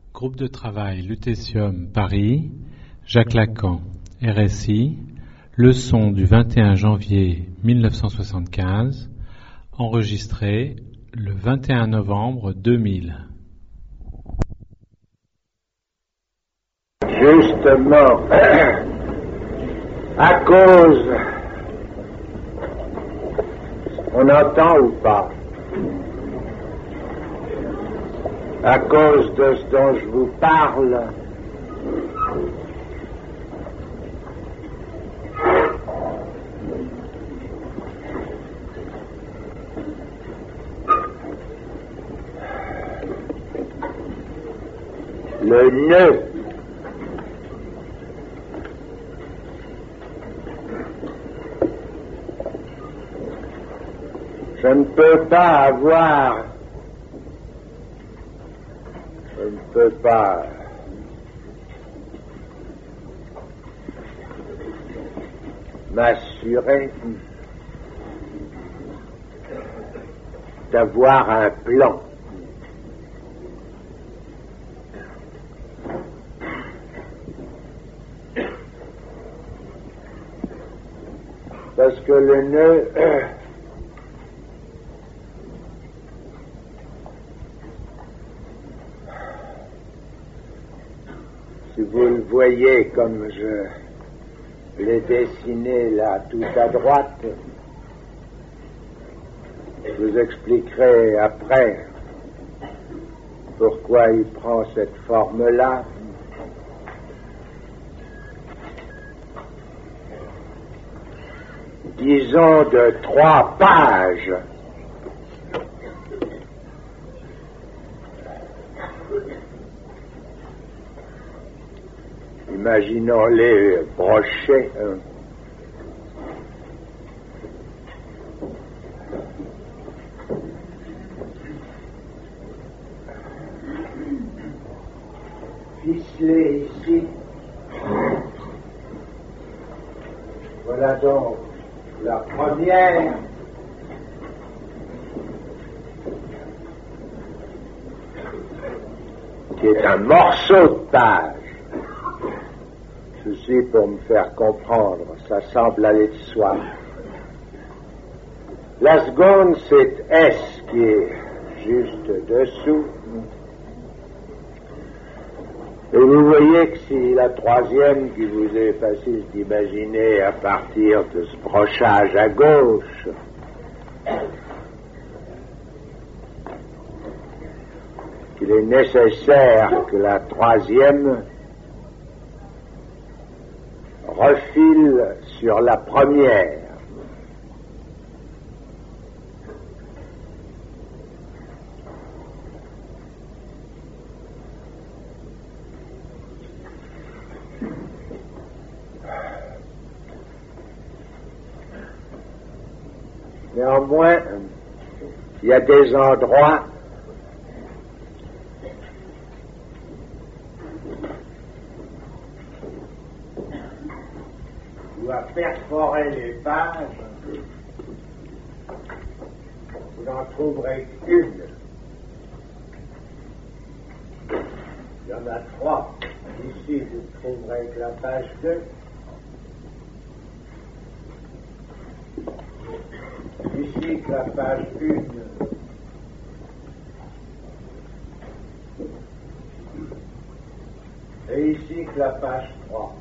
Groupe de travail Lutétium Paris, Jacques Lacan, RSI, leçon du 21 janvier 1975, enregistrée le 21 novembre 2000. Justement, à cause, on entend ou pas? À cause de ce dont je vous parle, le nœud je ne peux pas m'assurer d'avoir un plan. Parce que le nœud si vous le voyez comme je l'ai dessiné là tout à droite, je vous expliquerai après pourquoi il prend cette forme-là. Disons de 3 pages. Imaginons-les brochés. Ficelés ici. Voilà donc la première. Qui est un morceau de page. Ceci pour me faire comprendre, ça semble aller de soi. La seconde, c'est S qui est juste dessous. Et vous voyez que c'est la troisième qui vous est facile d'imaginer à partir de ce brochage à gauche. Qu'il est nécessaire que la troisième refile sur la première. Néanmoins, il y a des endroits où à perforer les pages, vous n'en trouverez qu'une. Il y en a 3. Ici, vous ne trouverez que la page 2. Ici, que la page 1. Et ici, que la page 3.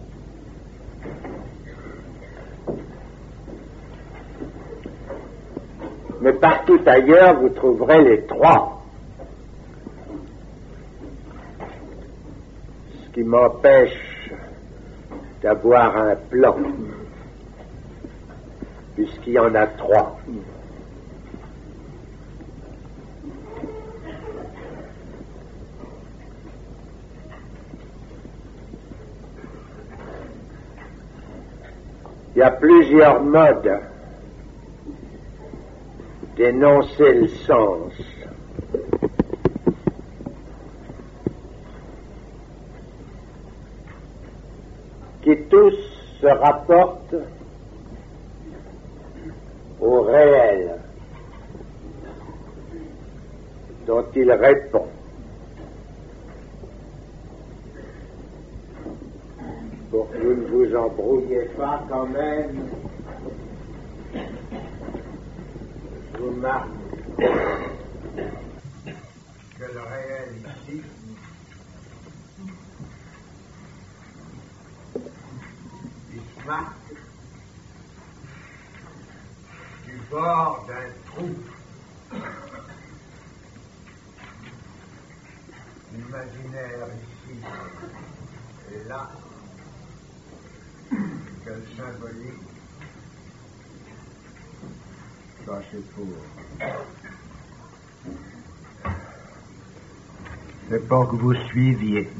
Mais partout ailleurs, vous trouverez les 3. Ce qui m'empêche d'avoir un plan, puisqu'il y en a 3. Il y a plusieurs modes d'énoncer le sens. Qui tous se rapportent au réel dont il répond. pour que vous ne vous embrouilliez pas quand même, je vous marque que le réel ici il se marque du bord d'un trou imaginaire ici et là, quel symbolique. Ça c'est pour. C'est pour que vous suiviez.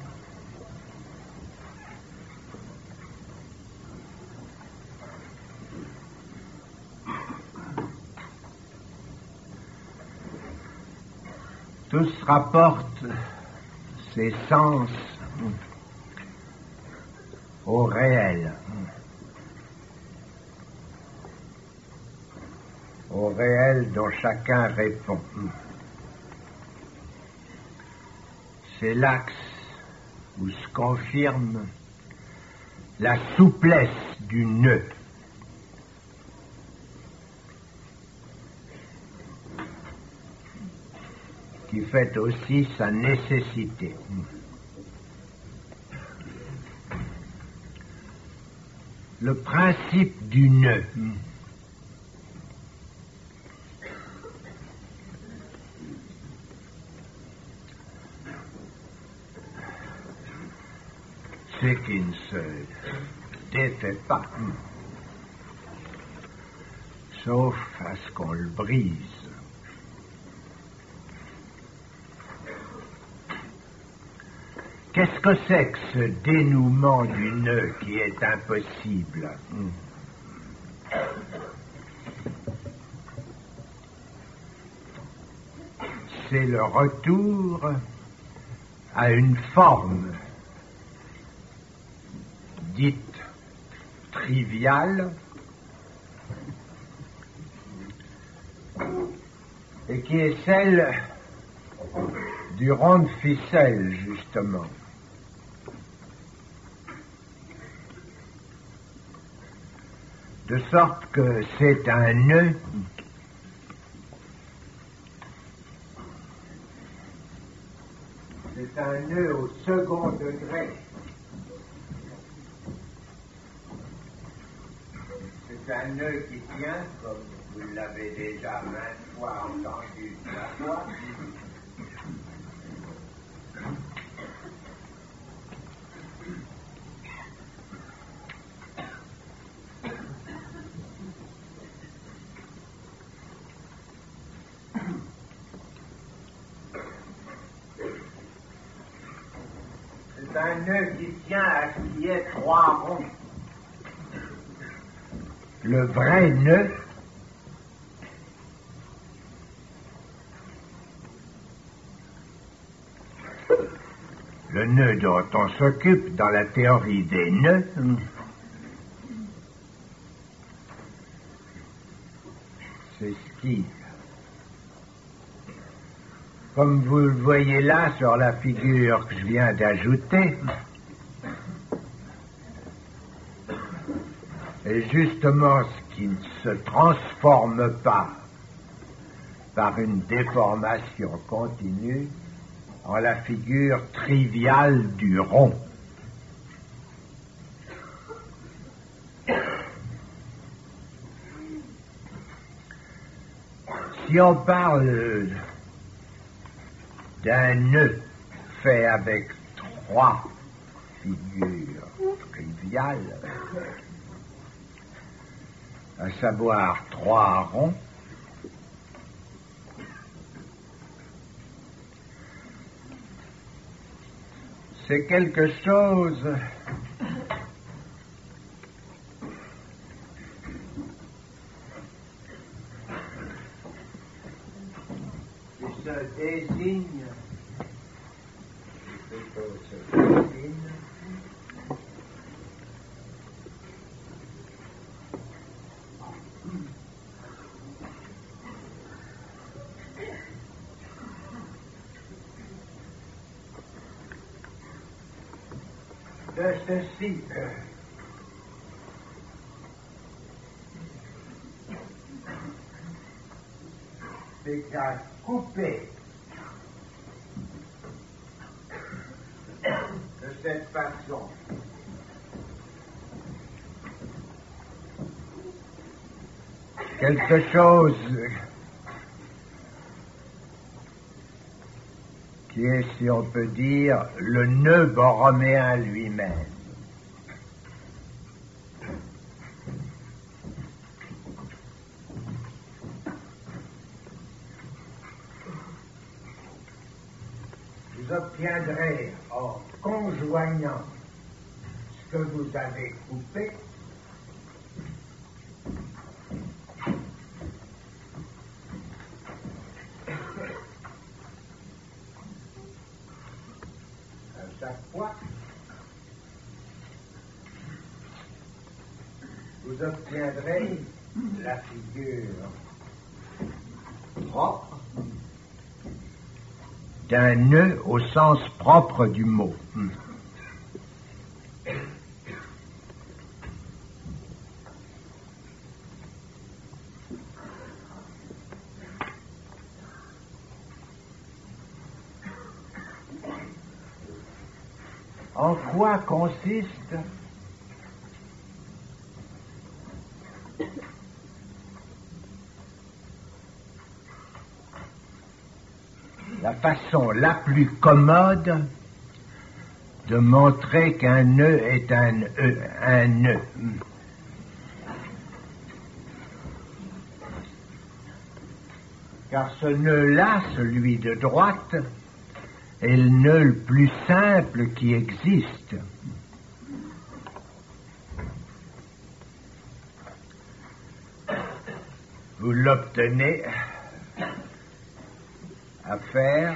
Tous rapportent ses sens au réel. Au réel dont chacun répond. C'est l'axe où se confirme la souplesse du nœud. Qui fait aussi sa nécessité. Le principe du nœud. C'est qu'il ne se défait pas, sauf à ce qu'on le brise. Qu'est-ce que c'est que ce dénouement du nœud qui est impossible? C'est le retour à une forme dite triviale et qui est celle du rond de ficelle, justement. De sorte que c'est un nœud au second degré. C'est un nœud qui tient, comme vous l'avez déjà maintes fois entendu la voix. C'est un nœud qui tient à ce qui est trois ronds. Le vrai nœud, le nœud dont on s'occupe dans la théorie des nœuds, c'est ce qui, comme vous le voyez là sur la figure que je viens d'ajouter, est justement ce qui ne se transforme pas par une déformation continue en la figure triviale du rond. Si on parle d'un nœud fait avec trois figures triviales, à savoir trois ronds, c'est quelque chose qui se désigne, de ceci. C'est qu'à couper de cette façon quelque chose qui est, si on peut dire, le nœud borroméen lui-même. Vous obtiendrez, en conjoignant ce que vous avez coupé, chaque fois, vous obtiendrez la figure propre d'un nœud au sens propre du mot. En quoi consiste la façon la plus commode de montrer qu'un nœud est un nœud? Car ce nœud-là, celui de droite, est le nœud le plus simple qui existe. Vous l'obtenez à faire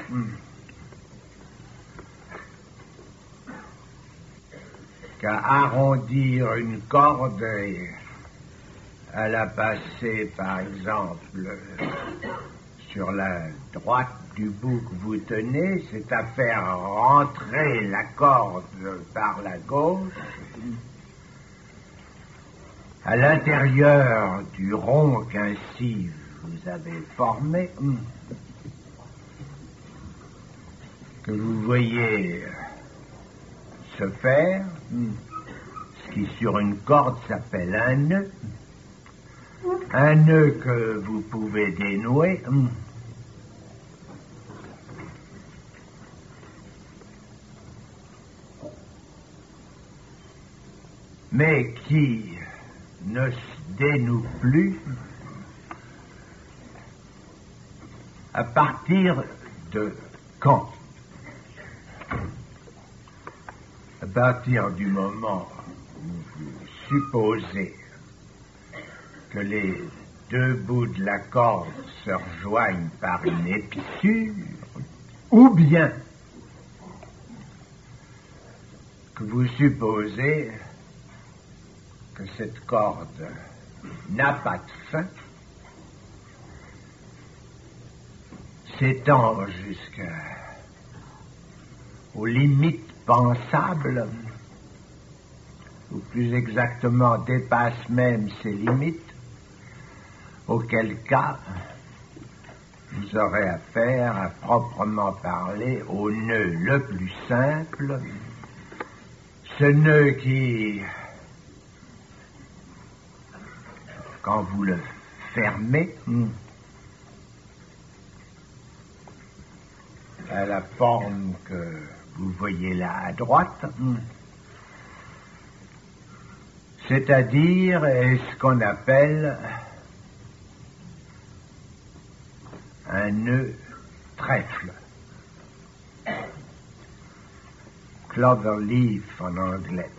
qu'à arrondir une corde et à la passer, par exemple, sur la droite du bout que vous tenez, c'est à faire rentrer la corde par la gauche à l'intérieur du rond qu'ainsi vous avez formé, que vous voyez se faire, ce qui sur une corde s'appelle un nœud que vous pouvez dénouer, mais qui ne se dénoue plus à partir de quand? À partir du moment où vous supposez que les deux bouts de la corde se rejoignent par une épissure, ou bien que vous supposez que cette corde n'a pas de fin, s'étend jusqu'aux limites pensables, ou plus exactement dépasse même ces limites, auquel cas vous aurez affaire, à proprement parler, au nœud le plus simple, ce nœud qui, quand vous le fermez, à la forme que vous voyez là à droite, c'est-à-dire est ce qu'on appelle un nœud trèfle, clover leaf en anglais.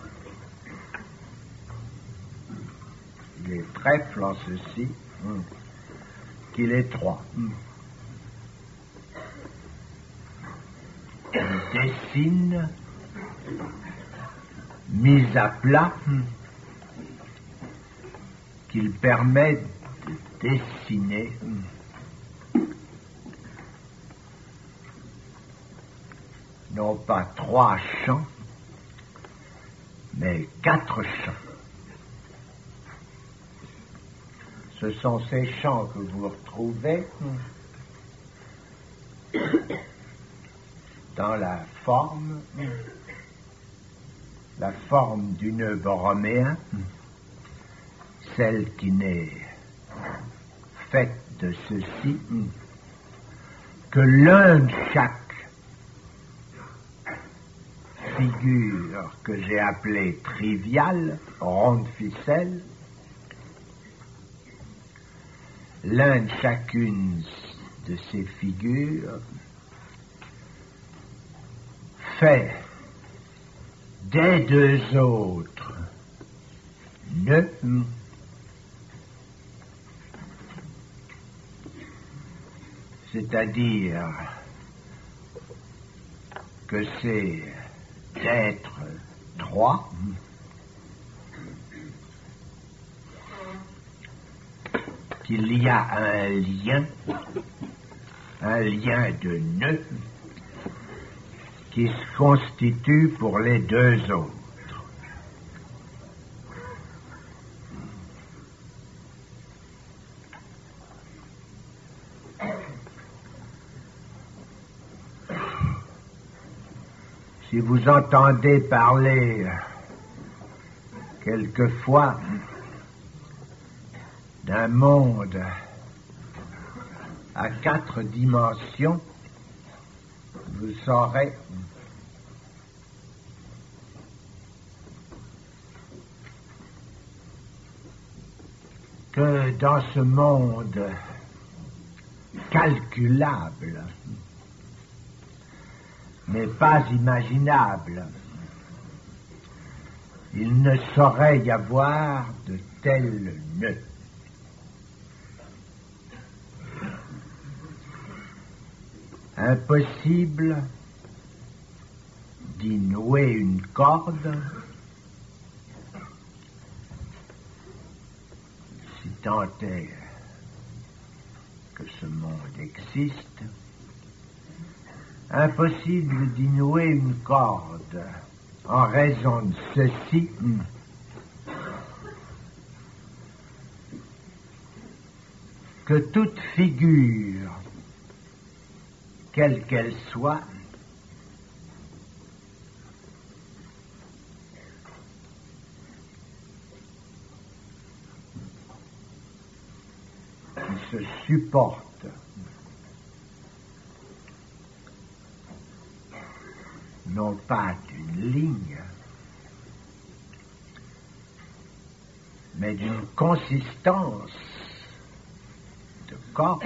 Il est trèfle en ceci qu'il est trois. Il dessine, mise à plat, qu'il permet de dessiner non pas trois champs, mais 4 champs. Ce sont ces champs que vous retrouvez dans la forme du nœud borroméen, celle qui n'est faite de ceci que l'un de chaque figure que j'ai appelée triviale, ronde ficelle, l'un de chacune de ces figures fait des 2 autres nœuds c'est-à-dire que c'est d'être 3 qu'il y a un lien de nœud qui se constitue pour les 2 autres. Si vous entendez parler quelquefois d'un monde à 4 dimensions, vous saurez que dans ce monde calculable, mais pas imaginable, il ne saurait y avoir de tels nœuds. Impossible d'y nouer une corde, si tant est que ce monde existe, impossible d'y nouer une corde en raison de ceci, que toute figure, quelle qu'elle soit, qui se supporte non pas d'une ligne, mais d'une consistance de corde,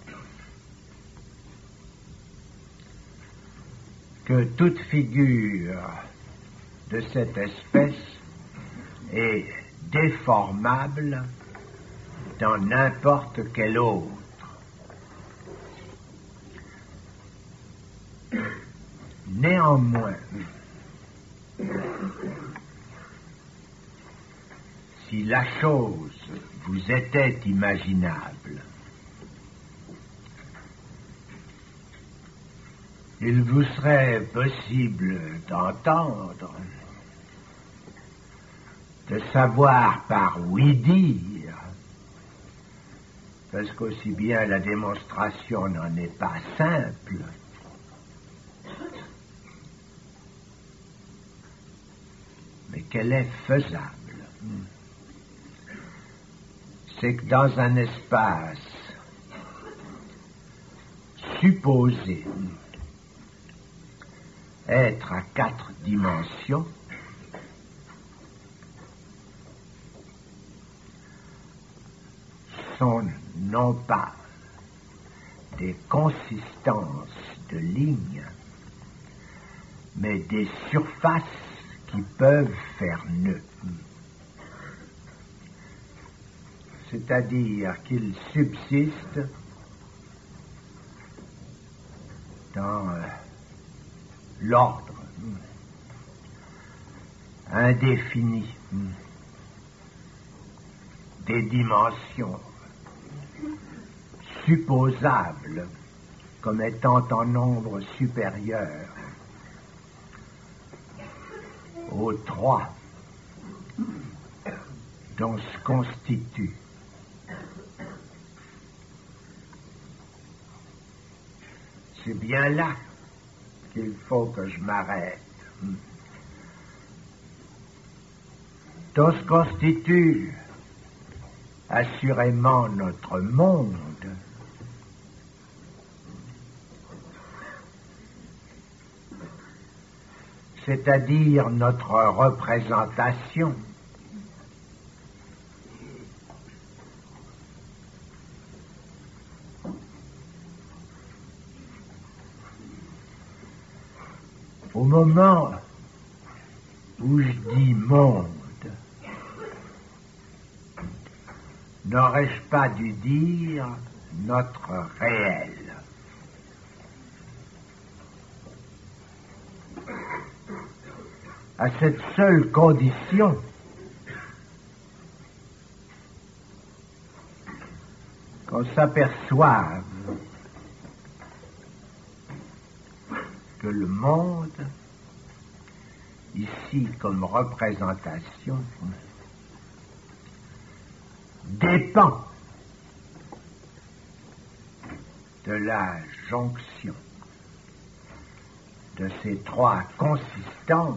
que toute figure de cette espèce est déformable dans n'importe quel autre. Néanmoins, si la chose vous était imaginable, il vous serait possible d'entendre, de savoir par oui-dire, parce qu'aussi bien la démonstration n'en est pas simple, mais qu'elle est faisable. C'est que dans un espace supposé être à 4 dimensions, sont non pas des consistances de lignes, mais des surfaces qui peuvent faire nœud. C'est-à-dire qu'ils subsistent dans l'ordre indéfini des dimensions supposables comme étant en nombre supérieur aux 3 dont se constitue c'est bien là qu'il faut que je m'arrête. Dont se constitue assurément notre monde, c'est-à-dire notre représentation. Au moment où je dis monde, n'aurais-je pas dû dire notre réel? À cette seule condition, qu'on s'aperçoive que le monde, ici comme représentation, dépend de la jonction de ces trois consistances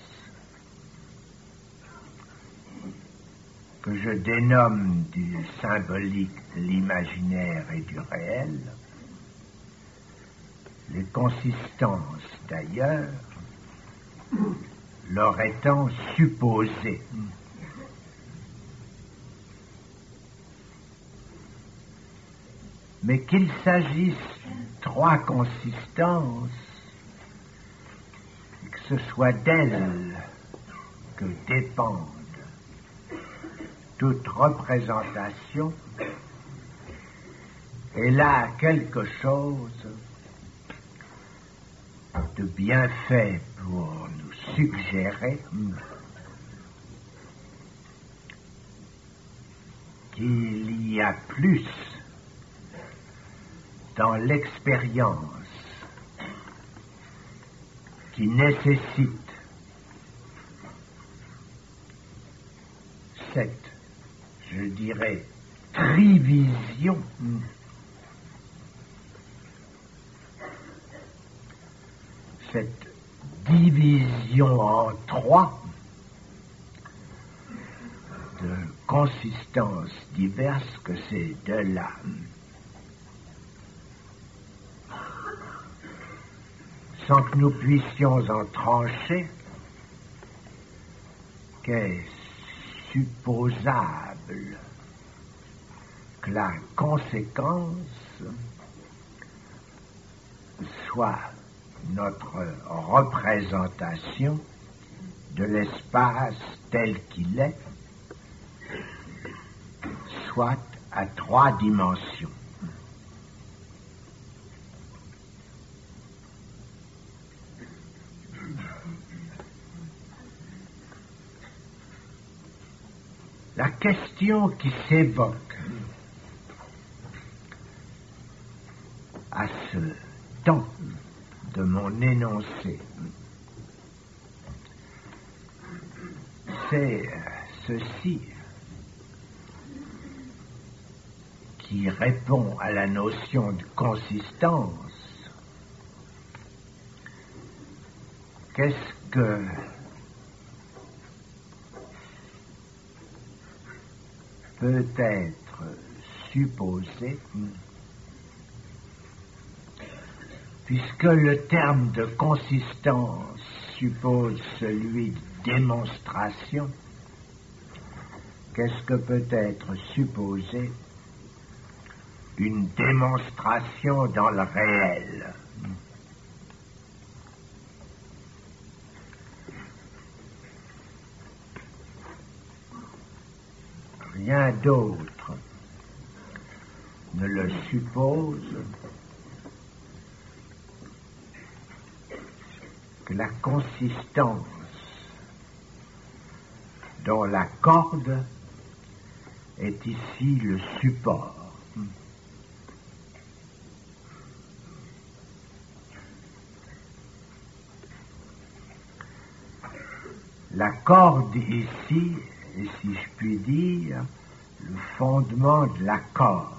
que je dénomme du symbolique, de l'imaginaire et du réel, les consistances d'ailleurs leur étant supposées. Mais qu'il s'agisse de trois consistances, que ce soit d'elles que dépendent toute représentation, est là quelque chose de bien fait pour nous suggérer qu'il y a plus dans l'expérience qui nécessite cette, je dirais, trivision, cette division en trois de consistances diverses que ces deux-là sans que nous puissions en trancher, qu'est supposable que la conséquence soit notre représentation de l'espace tel qu'il est, soit à trois dimensions. La question qui s'évoque à ce temps de mon énoncé, c'est ceci qui répond à la notion de consistance. Qu'est-ce que peut être supposé, puisque le terme de consistance suppose celui de démonstration, qu'est-ce que peut être supposé une démonstration dans le réel? Rien d'autre ne le suppose que la consistance dont la corde est ici le support. La corde ici est, si je puis dire, le fondement de l'accord.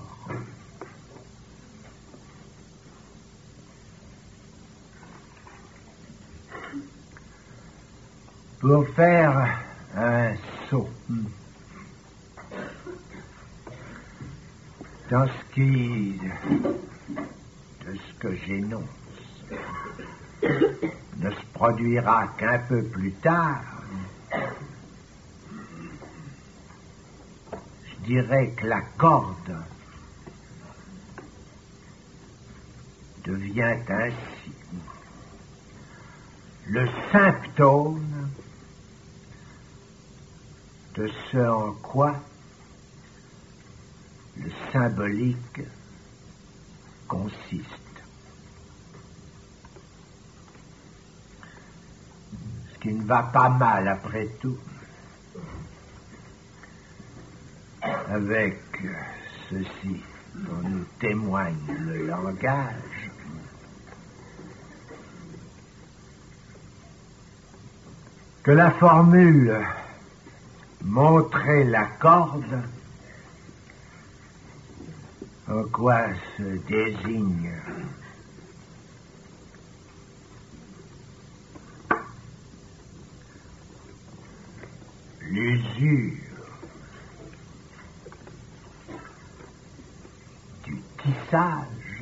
Pour faire un saut dans de ce que j'énonce ne se produira qu'un peu plus tard, je dirais que la corde devient ainsi le symptôme de ce en quoi le symbolique consiste. Ce qui ne va pas mal, après tout, avec ceci dont nous témoigne le langage, que la formule « montrer la corde » en quoi se désigne l'usure du tissage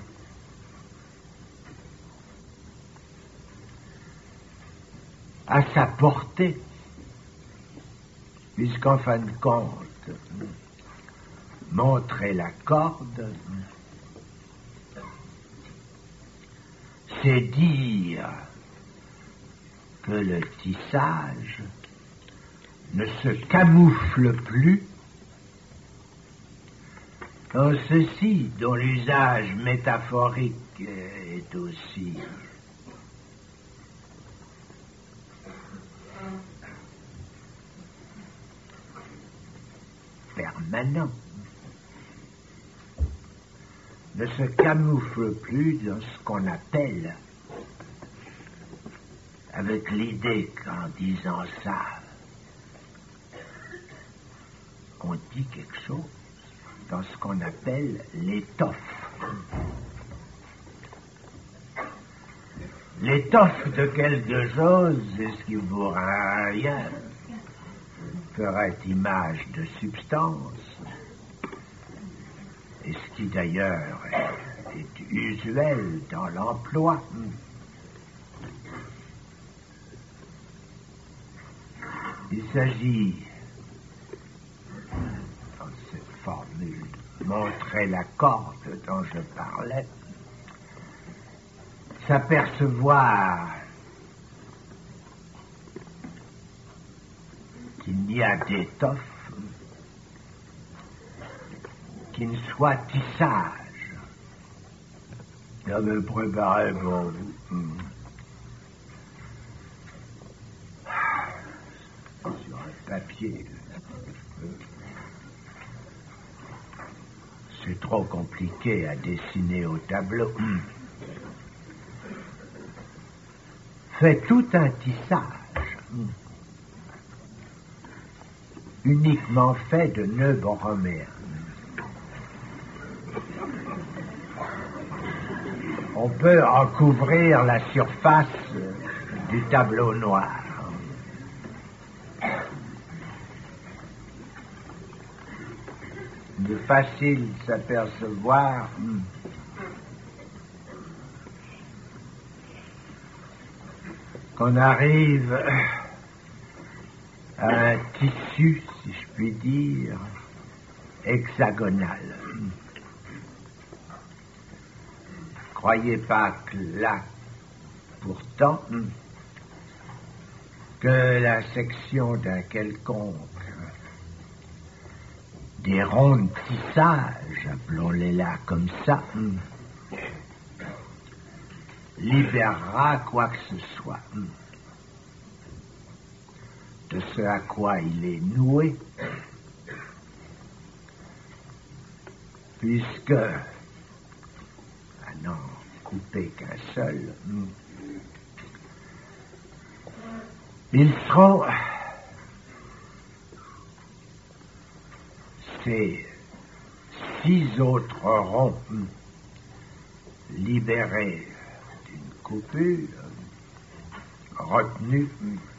à sa portée, puisqu'en fin de compte, montrer la corde, c'est dire que le tissage ne se camoufle plus en ceci dont l'usage métaphorique est aussi permanent, ne se camoufle plus dans ce qu'on appelle, avec l'idée qu'en disant ça, on dit quelque chose, dans ce qu'on appelle l'étoffe. L'étoffe de quelque chose, c'est ce qui ne vaut rien, ferait image de substance, et ce qui d'ailleurs est usuel dans l'emploi. Il s'agit, dans cette formule, de montrer la corde dont je parlais, s'apercevoir qu'il n'y a d'étoffe qui ne soit tissage. J'avais préparé pour vous sur un papier. C'est trop compliqué à dessiner au tableau. Fait tout un tissage, uniquement fait de nœuds borroméens. On peut recouvrir la surface du tableau noir. Il est facile de s'apercevoir qu'on arrive à un tissu, si je puis dire, hexagonal. Croyez pas que là, pourtant, que la section d'un quelconque des ronds de tissage, appelons-les là comme ça, libérera quoi que ce soit de ce à quoi il est noué, puisque, à n'en couper qu'un seul, Ils seront ces 6 autres ronds libérés d'une coupure, retenus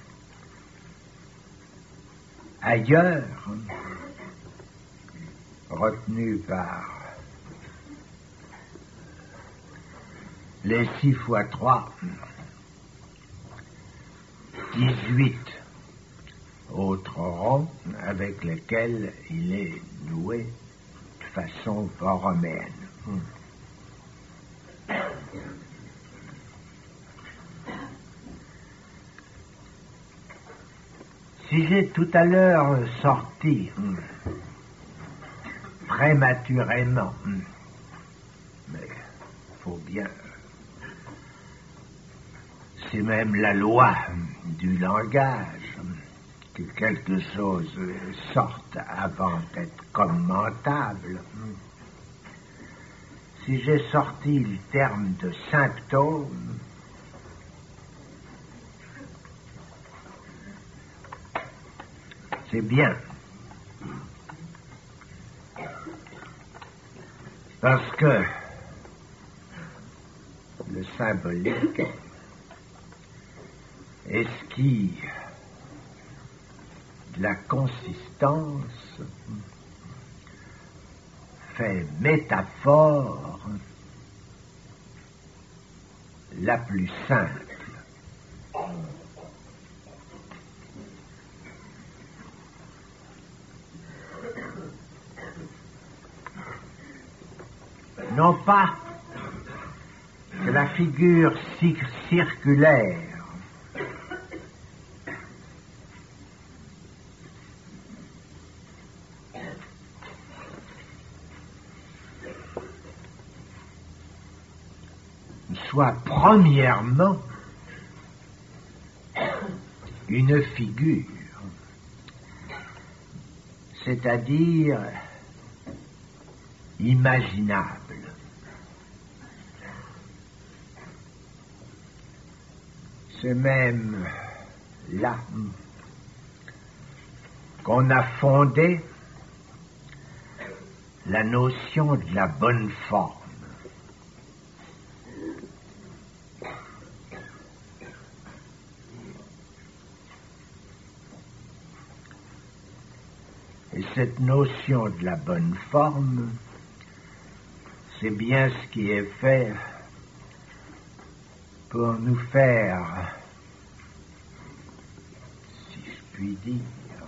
ailleurs, retenus par les 6 fois 3, 18 autres ronds avec lesquels il est noué de façon borroméenne. Si j'ai tout à l'heure sorti prématurément, mais faut bien, c'est même la loi du langage, que quelque chose sorte avant d'être commentable. Si j'ai sorti le terme de symptôme, c'est bien. Parce que le symbolique est ce qui, de la consistance, fait métaphore la plus simple. Non pas que la figure circulaire soit premièrement une figure, c'est-à-dire imaginable. C'est même là qu'on a fondé la notion de la bonne forme. Et cette notion de la bonne forme, c'est bien ce qui est fait pour nous faire, si je puis dire,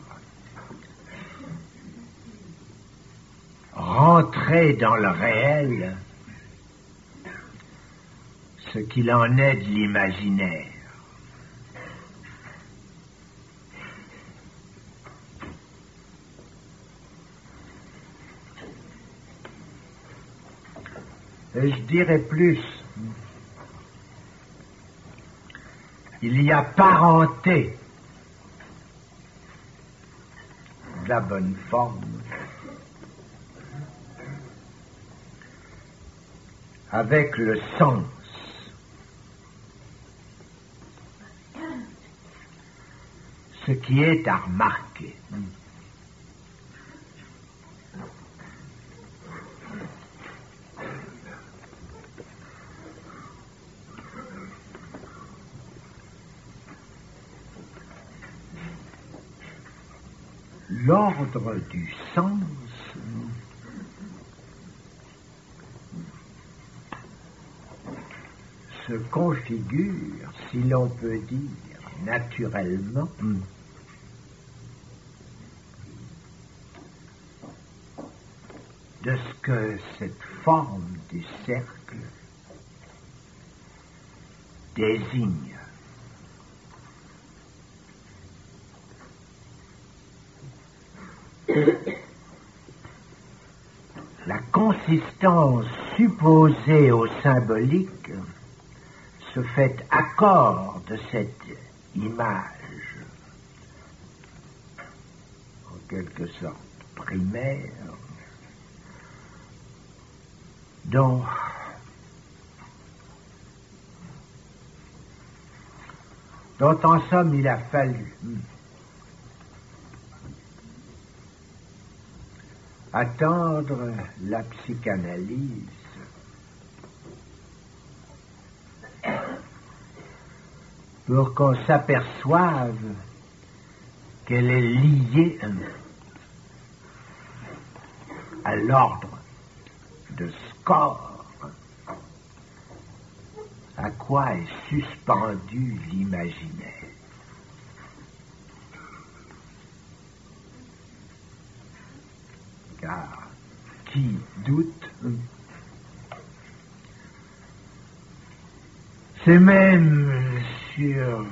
rentrer dans le réel ce qu'il en est de l'imaginaire. Et je dirais plus, il y a parenté de la bonne forme avec le sens. Ce qui est à remarquer. L'ordre du sens se configure, si l'on peut dire, naturellement de ce que cette forme du cercle désigne. La consistance supposée au symbolique se fait accord de cette image, en quelque sorte primaire, dont dont en somme il a fallu attendre la psychanalyse pour qu'on s'aperçoive qu'elle est liée à l'ordre de ce corps, à quoi est suspendu l'imaginaire. Car qui doute, c'est même sur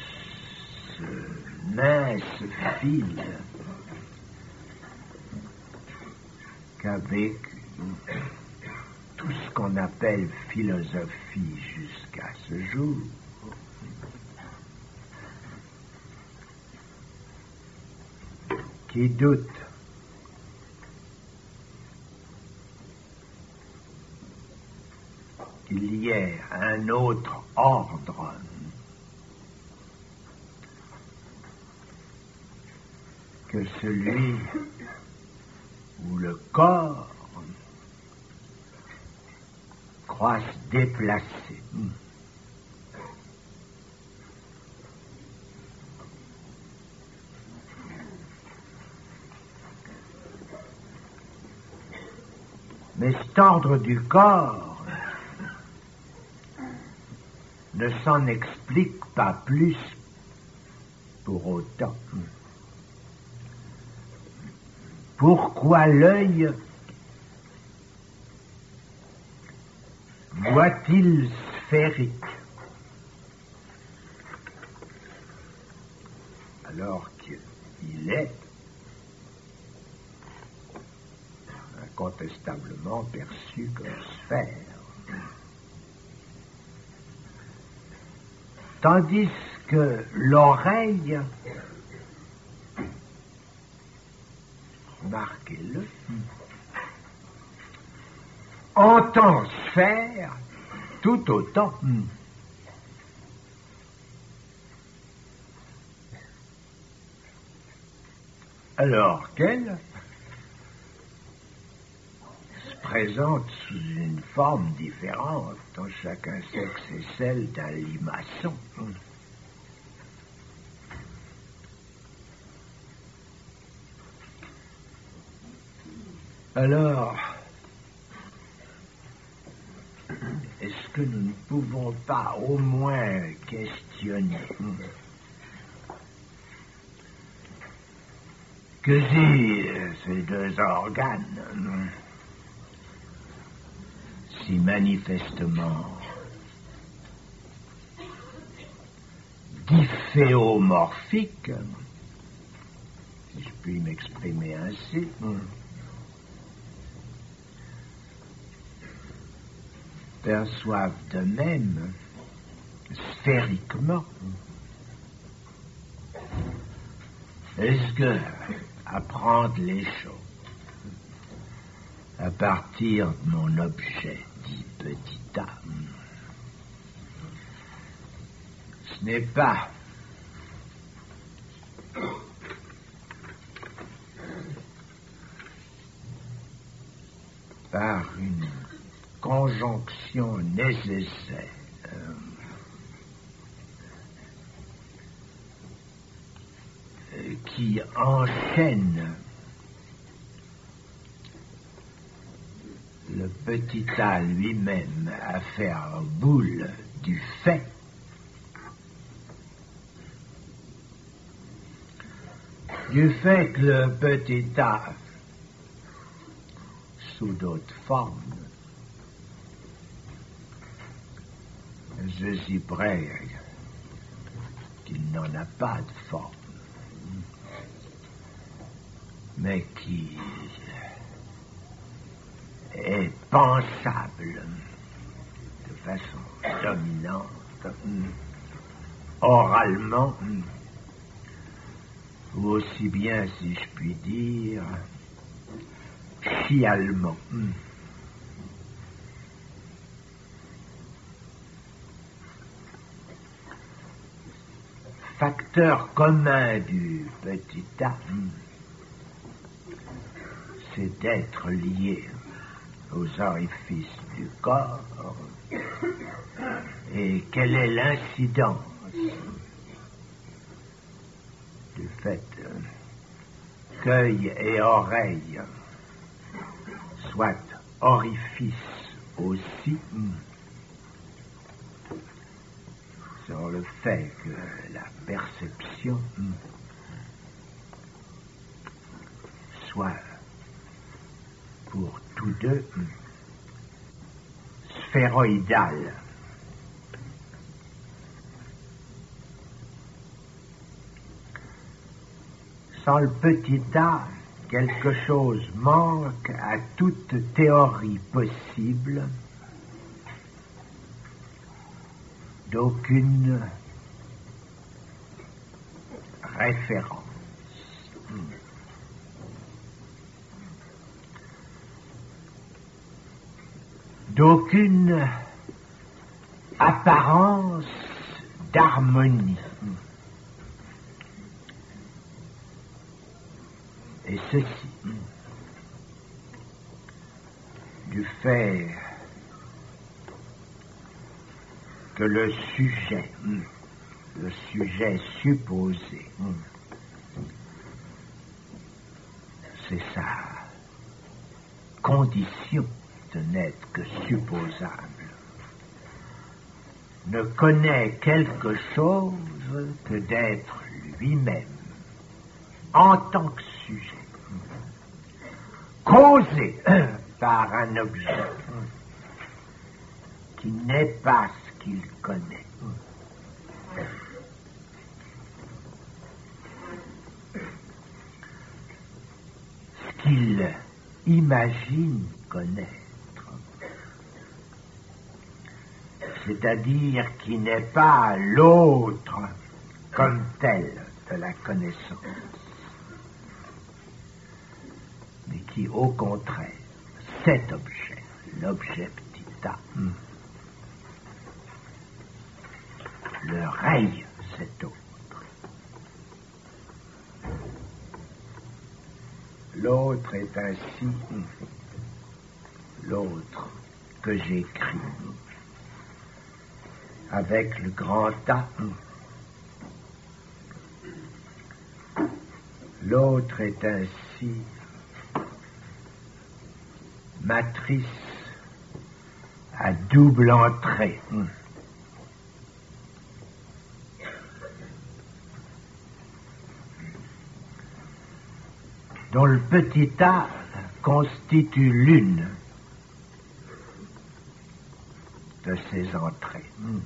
ce mince fil qu'avec tout ce qu'on appelle philosophie jusqu'à ce jour, qui doute qu'il y ait un autre ordre que celui où le corps croit se déplacer. Mais cet ordre du corps ne s'en explique pas plus pour autant. Pourquoi l'œil voit-il sphérique alors qu'il est incontestablement perçu comme sphère? Tandis que l'oreille, remarquez-le, entend sphère tout autant. Alors qu'elle se présente sous une forme différente, dont chacun sait que c'est celle d'un limaçon. Alors, est-ce que nous ne pouvons pas au moins questionner que si ces deux organes, si manifestement difféomorphiques, si je puis m'exprimer ainsi, perçoivent de même sphériquement, est-ce que apprendre les choses à partir de mon objet dit petite âme, ce n'est pas par une conjonction nécessaire qui enchaîne le petit A lui-même à faire boule du fait, que le petit A, sous d'autres formes, je suis prêt qu'il n'en a pas de forme, mais qui est pensable de façon dominante, oralement, ou aussi bien, si je puis dire, chialement. facteur commun du petit A, c'est d'être lié aux orifices du corps. Et quelle est l'incidence du fait qu'œil et oreille soient orifices aussi, sur le fait que la perception soit pour tous deux sphéroïdale. Sans le petit A, quelque chose manque à toute théorie possible d'aucune référence. D'aucune apparence d'harmonie. Et ceci, du fait que le sujet supposé, c'est sa condition de n'être que supposable, ne connaît quelque chose que d'être lui-même en tant que sujet, causé par un objet qui n'est pas ce qu'il connaît. Ce qu'il imagine connaître. C'est-à-dire qui n'est pas l'autre comme tel de la connaissance, mais qui, au contraire, cet objet, l'objet petit A, le raye cet autre. L'autre est ainsi l'autre que j'écris avec le grand A. L'autre est ainsi matrice à double entrée. Dont le petit A constitue l'une de ces entrées.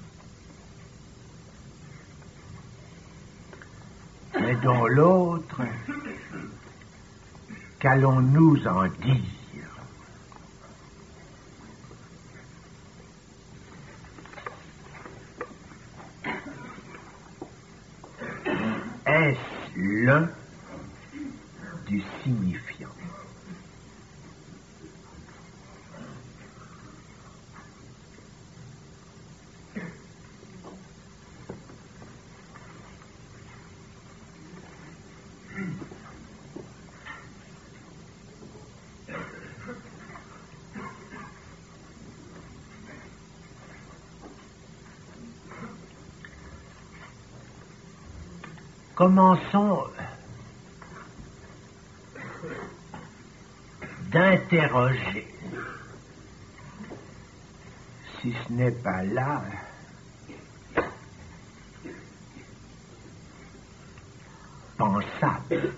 Mais dont l'autre, qu'allons-nous en dire? Est-ce l'un du signifiant? Commençons d'interroger, si ce n'est pas là, pensable.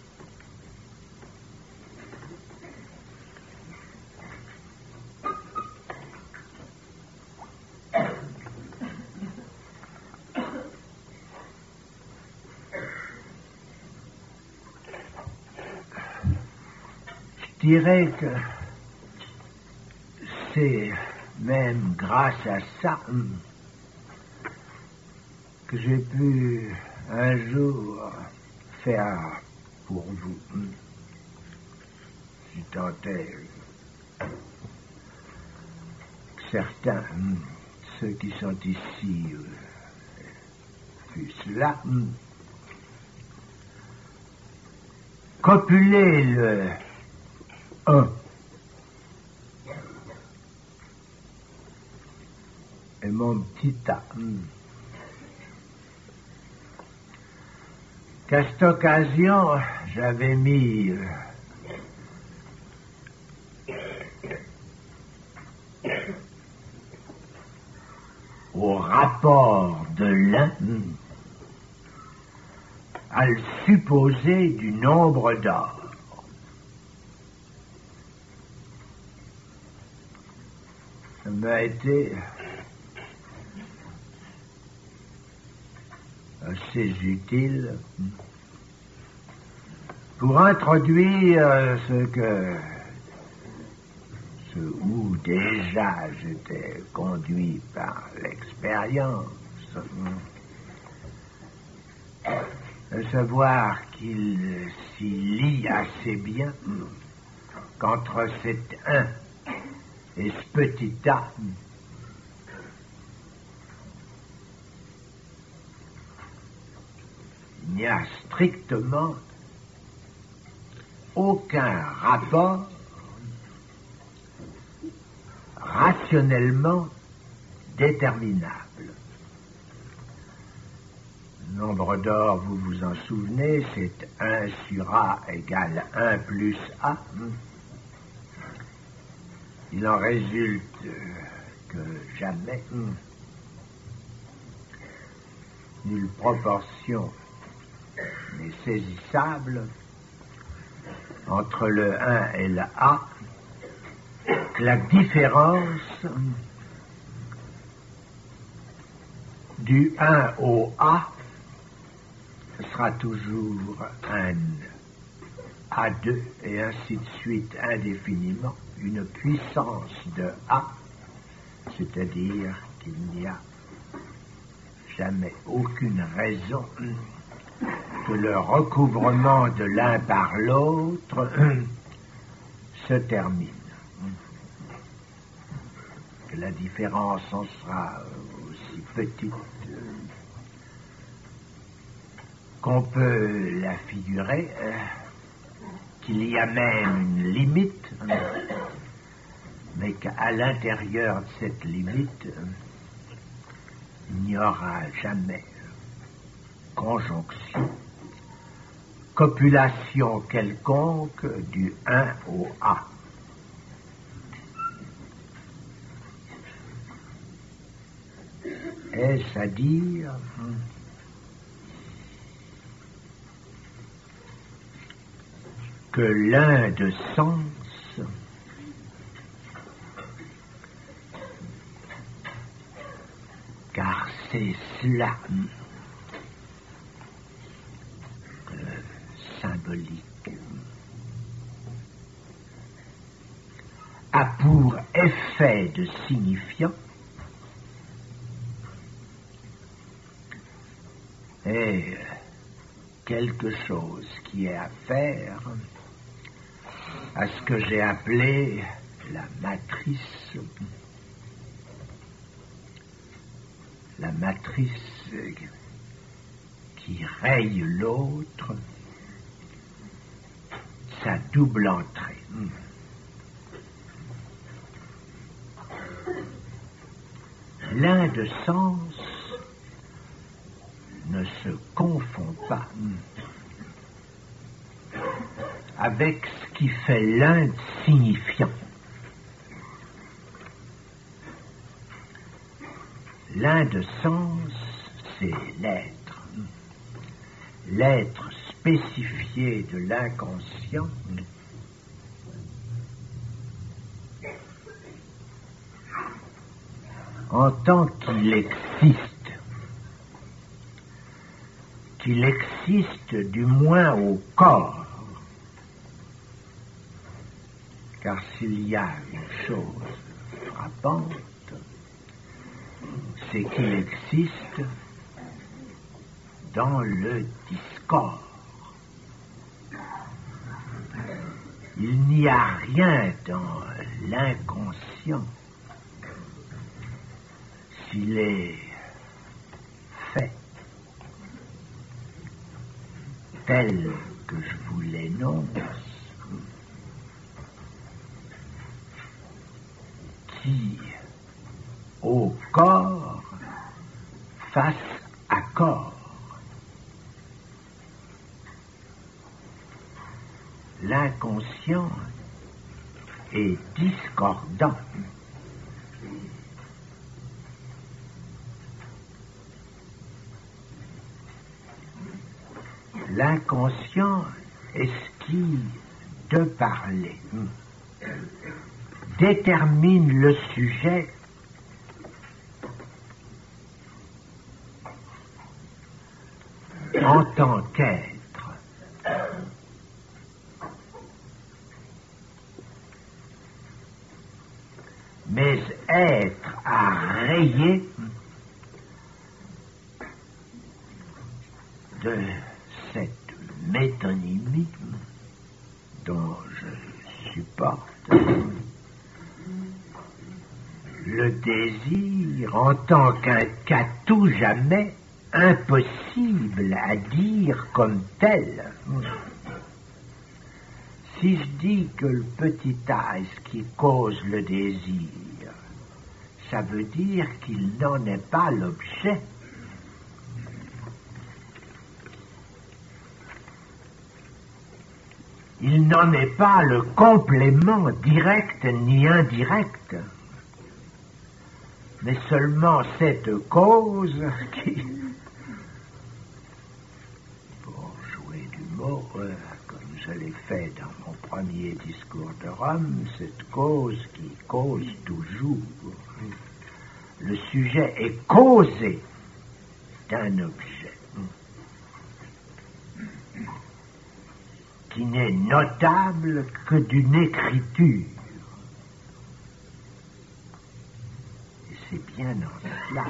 Je dirais que c'est même grâce à ça que j'ai pu un jour faire pour vous, si tant est que certains, ceux qui sont ici, fut cela. Copuler le 1 et mon petit A. Qu'à cette occasion, j'avais mis au rapport de l'un à le supposer du nombre d'or. Ça m'a été assez utile pour introduire ce où déjà j'étais conduit par l'expérience, de savoir qu'il s'y lie assez bien qu'entre cet un et ce petit a, il n'y a strictement aucun rapport rationnellement déterminable. Le nombre d'or, vous vous en souvenez, c'est 1 sur A égale 1 plus A. Il en résulte que jamais nulle proportion n'est saisissable entre le 1 et le A, que la différence du 1 au A sera toujours un A2 et ainsi de suite indéfiniment, une puissance de A, c'est-à-dire qu'il n'y a jamais aucune raison que le recouvrement de l'un par l'autre se termine. Que la différence en sera aussi petite qu'on peut la figurer, qu'il y a même une limite, mais qu'à l'intérieur de cette limite, il n'y aura jamais conjonction, copulation quelconque du 1 au A. Est-ce à dire que l'un de sens car c'est cela symbolique a pour effet de signifiant est quelque chose qui est à faire à ce que j'ai appelé la matrice qui raye l'autre, sa double entrée. L'un de sens ne se confond pas avec ce qui fait l'un de signifiant. L'un de sens, c'est l'être spécifié de l'inconscient, en tant qu'il existe du moins au corps. Car s'il y a une chose frappante, c'est qu'il existe dans le discord. Il n'y a rien dans l'inconscient s'il est fait tel que je vous l'énonce, qui, au corps, face à corps, l'inconscient est discordant. L'inconscient est ce qui, de parler, détermine le sujet en tant qu'être. Mais être à rayer de cette métonymie dont je supporte le désir en tant qu'à tout jamais impossible à dire comme tel. Si je dis que le petit as qui cause le désir, ça veut dire qu'il n'en est pas l'objet. Il n'en est pas le complément direct ni indirect, mais seulement cette cause qui, pour jouer du mot, comme je l'ai fait dans mon premier discours de Rome, cette cause qui cause toujours. Le sujet est causé d'un objet qui n'est notable que d'une écriture. Et c'est bien en cela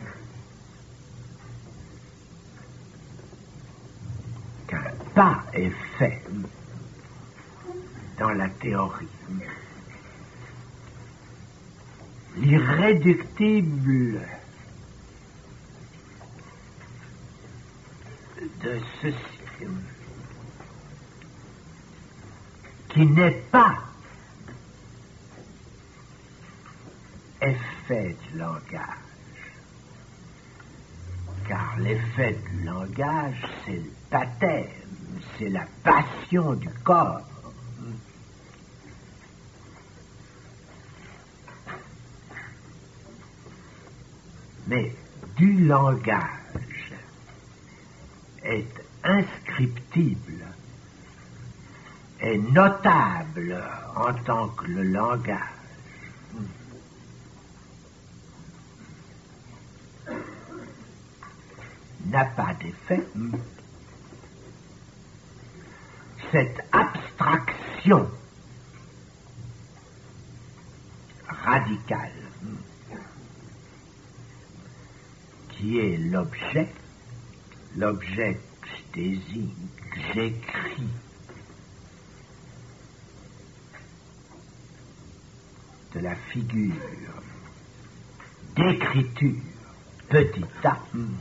qu'un pas est fait dans la théorie. L'irréductible de ceci, qui n'est pas effet du langage, car l'effet du langage, c'est le baptême, c'est la passion du corps. Mais du langage est inscriptible, est notable en tant que le langage. N'a pas d'effet. Cette abstraction radicale qui est l'objet que je désigne, que j'écris, de la figure d'écriture, petit a,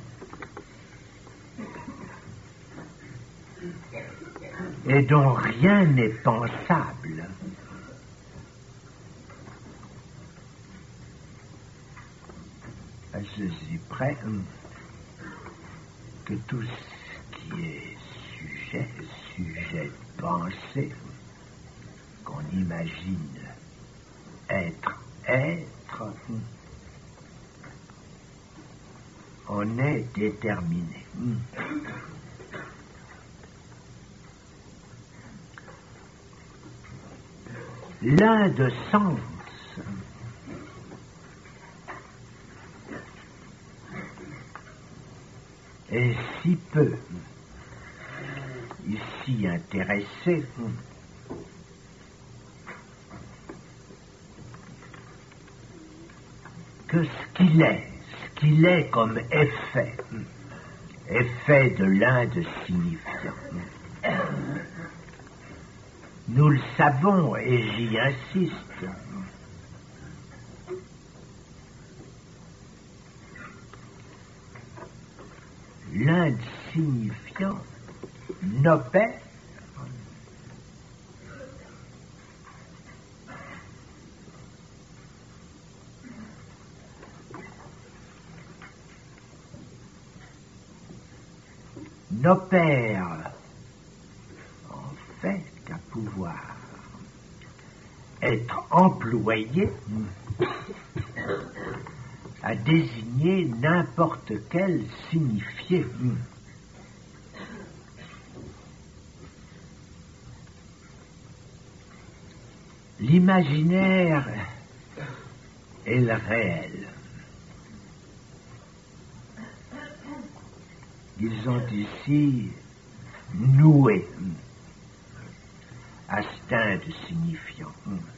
et dont rien n'est pensable. Je suis prêt que tout ce qui est sujet de pensée, qu'on imagine être, on est déterminé. L'un de sens est si peu ici intéressé que ce qu'il est comme effet de l'un de signifiant. Nous le savons et j'y insiste. L'un de signifiant n'opère en fait qu'à pouvoir être employé à désigner n'importe quel signifié. L'imaginaire et le réel. Ils ont ici noué instinct de signifiant.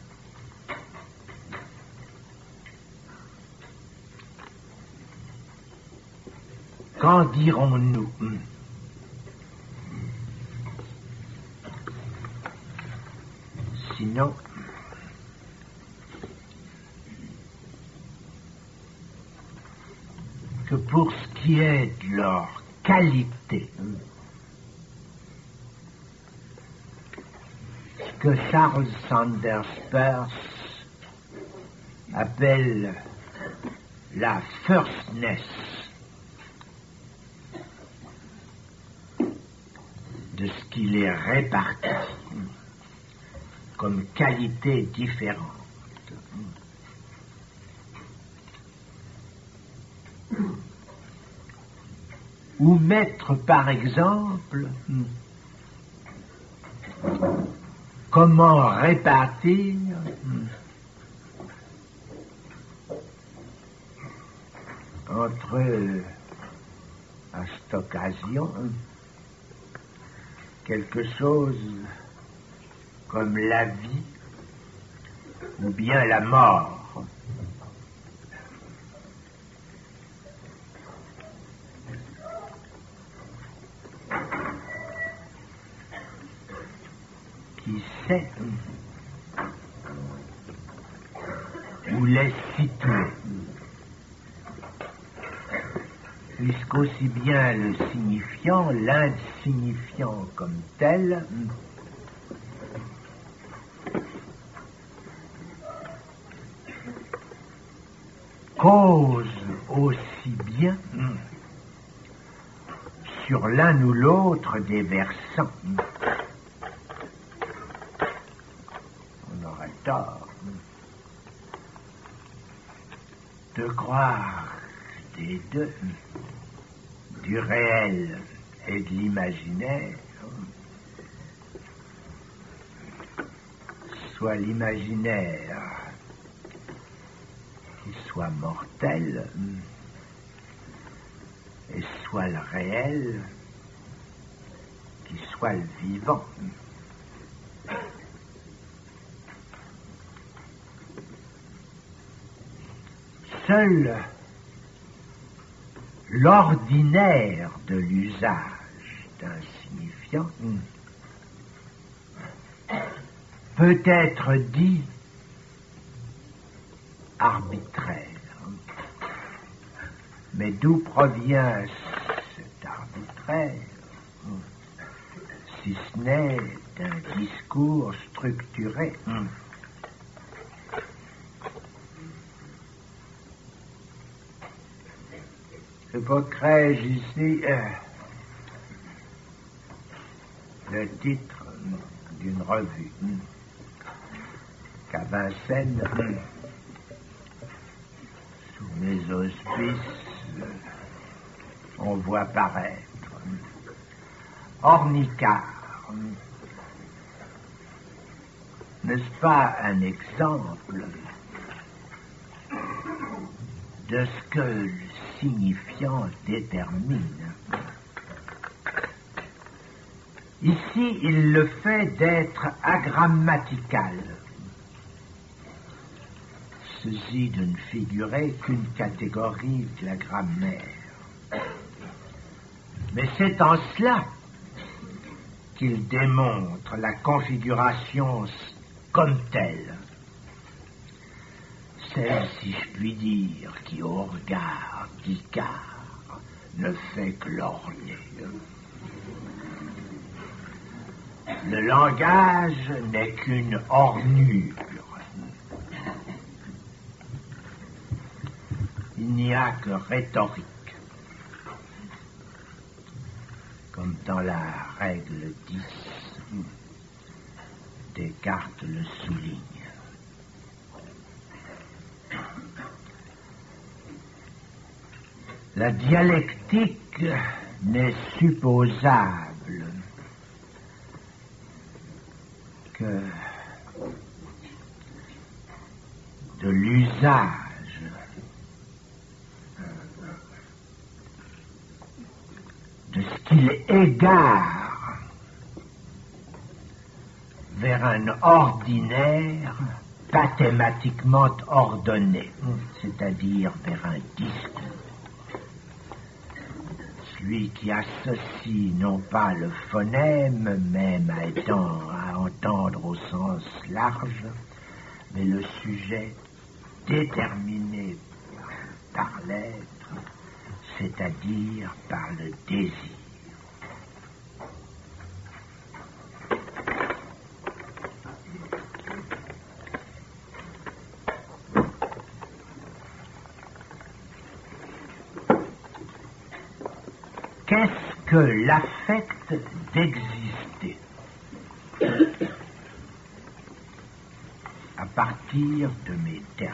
Qu'en dirons-nous? Sinon, que pour ce qui est de leur qualité, ce que Charles Sanders Peirce appelle la firstness de ce qui les répartit comme qualité différente. Ou mettre par exemple comment répartir entre à cette occasion quelque chose comme la vie ou bien la mort. Qui sait où les situer, puisqu'aussi bien le signifiant, l'insignifiant comme tel, cause aussi bien sur l'un ou l'autre des versants. On aurait tort de croire des deux, du réel et de l'imaginaire, soit l'imaginaire qui soit mortel, et soit le réel qui soit le vivant. Seul l'ordinaire de l'usage d'un signifiant peut être dit arbitraire. Mais d'où provient cet arbitraire, si ce n'est d'un discours structuré? J'évoquerai ici le titre d'une revue qu'à Vincennes, sous mes auspices, on voit paraître Ornicart. N'est-ce pas un exemple de ce que le signifiant détermine? Ici, il le fait d'être agrammatical, ceci de ne figurer qu'une catégorie de la grammaire. Mais c'est en cela qu'il démontre la configuration comme telle, celle, si je puis dire, qui au regard d'Icare ne fait que lorgner. Le langage n'est qu'une ornure. Il n'y a que rhétorique, comme dans la règle 10, Descartes le souligne. La dialectique n'est supposable que de l'usage de ce qu'il égare vers un ordinaire pathématiquement ordonné, c'est-à-dire vers un discours. Celui qui associe non pas le phonème, même à entendre au sens large, mais le sujet déterminé par l'être, c'est-à-dire par le désir. Qu'est-ce que l'affect d'exister? À partir de mes termes.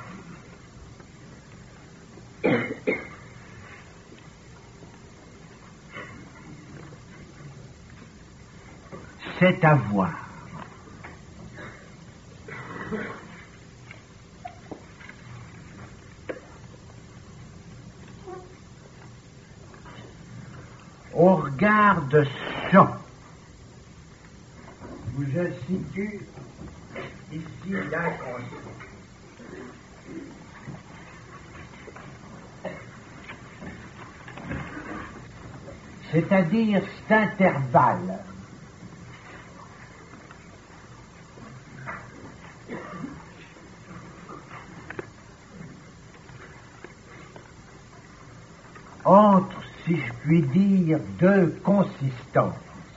C'est avoir. Au regard de ça, où je situe ici l'inconscient. C'est-à-dire cet intervalle entre, si je puis dire, deux consistances.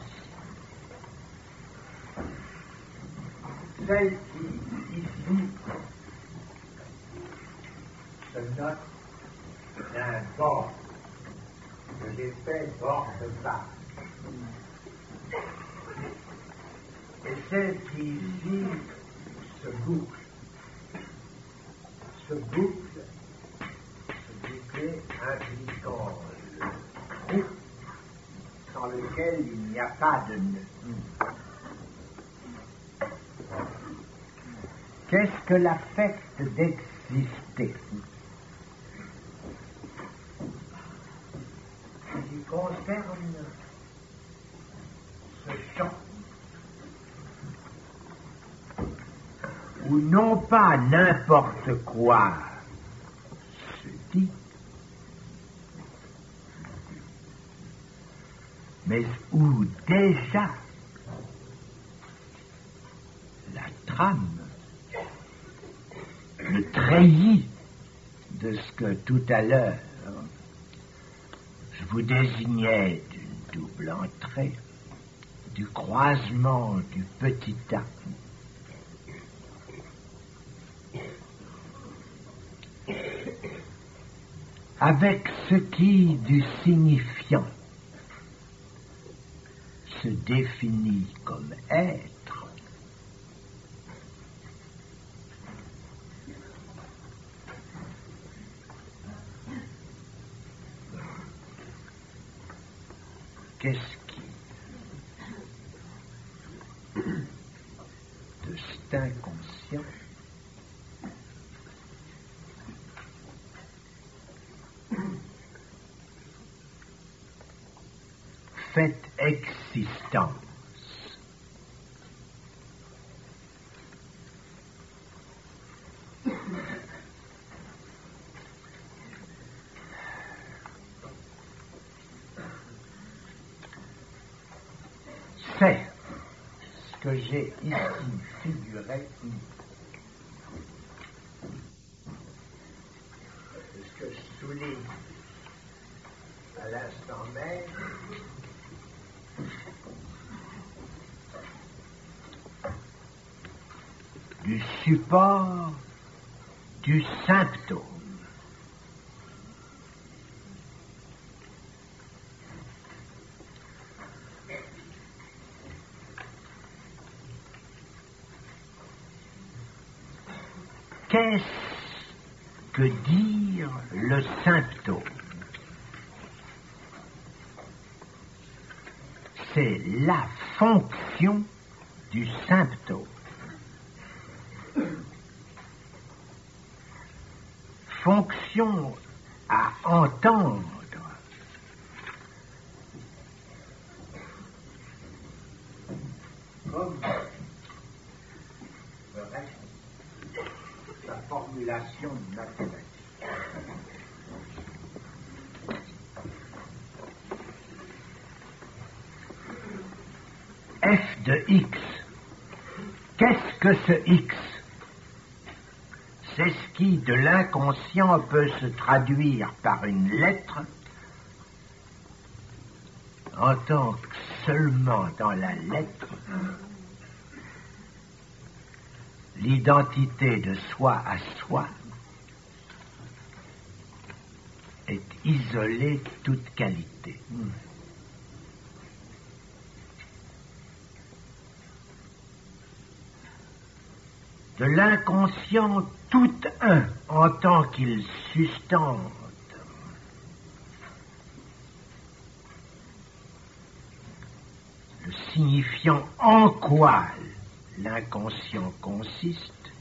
Celle qui, ici, se note d'un bord, que j'ai fait bord de page. Et celle qui, ici, se boucle. Se boucle, impliquant le trou sans lequel il n'y a pas de nœud. Qu'est-ce que l'affect d'exister? Ce qui concerne ce champ, où non pas n'importe quoi se dit, mais où déjà la trame, le treillis de ce que tout à l'heure je vous désignais d'une double entrée, du croisement du petit A, avec ce qui, du signifiant, se définit comme être, qu'est-ce qui, de cet inconscient, fait existence. C'est ce que j'ai ici figuré, ce que je souligne à l'instant même, du support du symptôme. Qu'est-ce que dire le symptôme? C'est la fonction du symptôme. Fonction à entendre. Comme le reste de la formulation mathématique. F de x. Qu'est-ce que ce x? C'est ce qui, de l'inconscient, peut se traduire par une lettre en tant que seulement dans la lettre, l'identité de soi à soi est isolée de toute qualité. De l'inconscient tout un en tant qu'il sustente le signifiant en quoi l'inconscient consiste,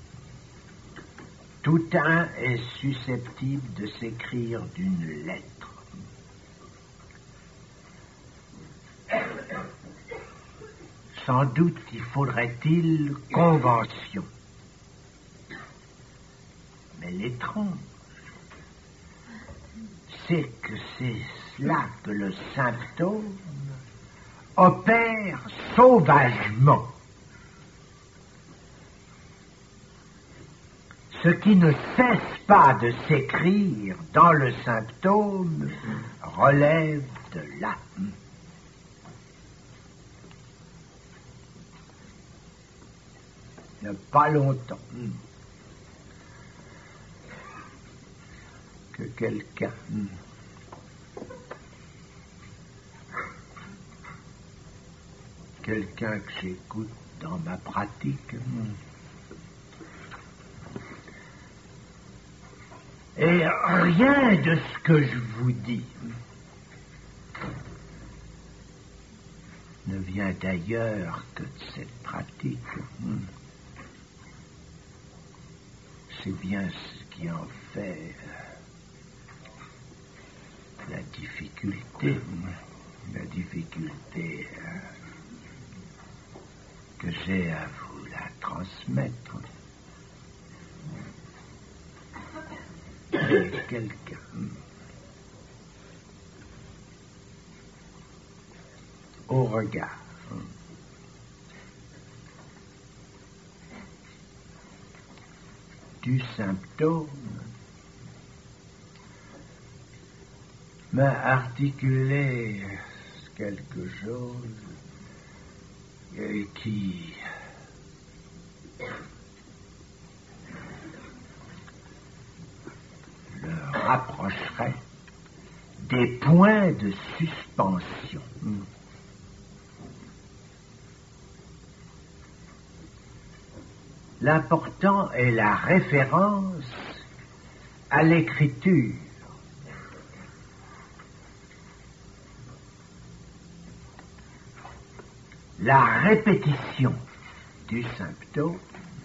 tout un est susceptible de s'écrire d'une lettre. Sans doute y faudrait-il convention. Mais l'étrange, c'est que c'est cela que le symptôme opère sauvagement. Ce qui ne cesse pas de s'écrire dans le symptôme relève de l'âme. Il n'y a pas longtemps que quelqu'un que j'écoute dans ma pratique et rien de ce que je vous dis ne vient d'ailleurs que de cette pratique. C'est bien ce qui en fait la difficulté que j'ai à vous la transmettre. Et quelqu'un au regard du symptôme m'a articulé quelque chose qui le rapprocherait des points de suspension. L'important est la référence à l'écriture. La répétition du symptôme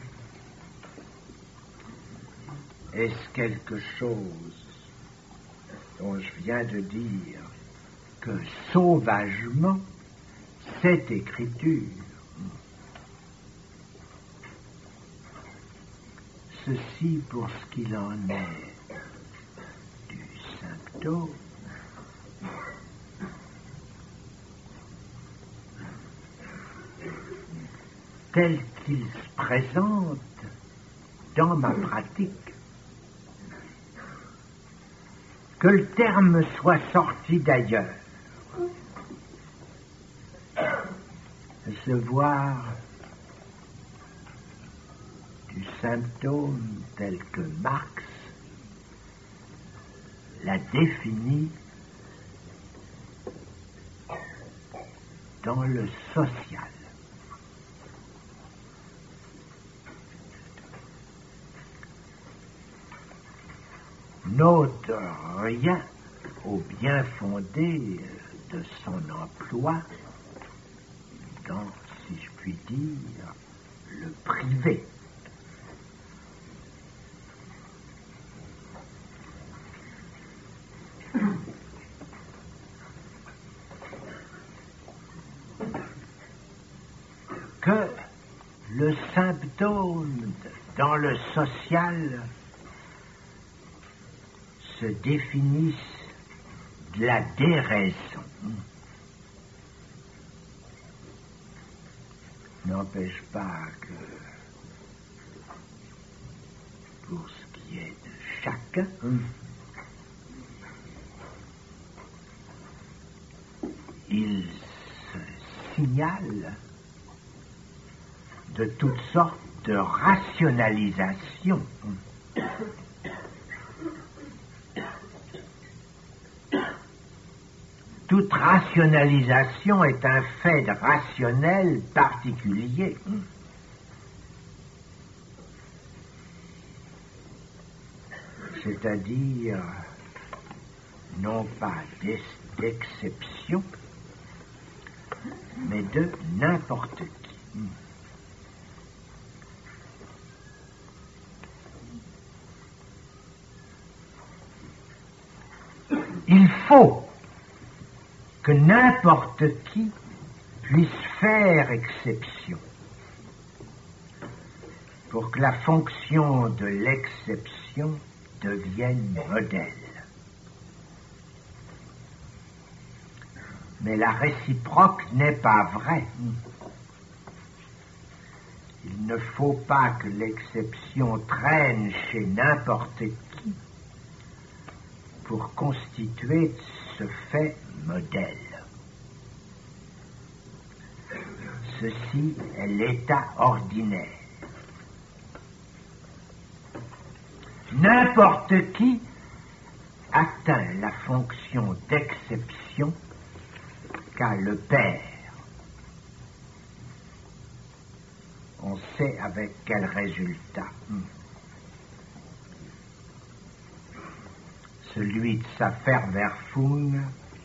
est quelque chose dont je viens de dire que sauvagement, cette écriture, ceci pour ce qu'il en est du symptôme, tel qu'il se présente dans ma pratique. Que le terme soit sorti d'ailleurs, se voir symptôme tel que Marx l'a défini dans le social. N'ôte rien au bien fondé de son emploi dans, si je puis dire, le privé. Que le symptôme dans le social se définisse de la déraison n'empêche pas que, pour ce qui est de chacun, il se signale de toutes sortes de rationalisations toute rationalisation est un fait rationnel particulier. C'est-à-dire, non pas d'exception, mais de n'importe qui. Il faut que n'importe qui puisse faire exception pour que la fonction de l'exception devienne modèle. Mais la réciproque n'est pas vraie. Il ne faut pas que l'exception traîne chez n'importe qui pour constituer ce fait modèle. Ceci est l'état ordinaire. N'importe qui atteint la fonction d'exception qu'a le Père. On sait avec quel résultat. Celui de sa Verwerfung,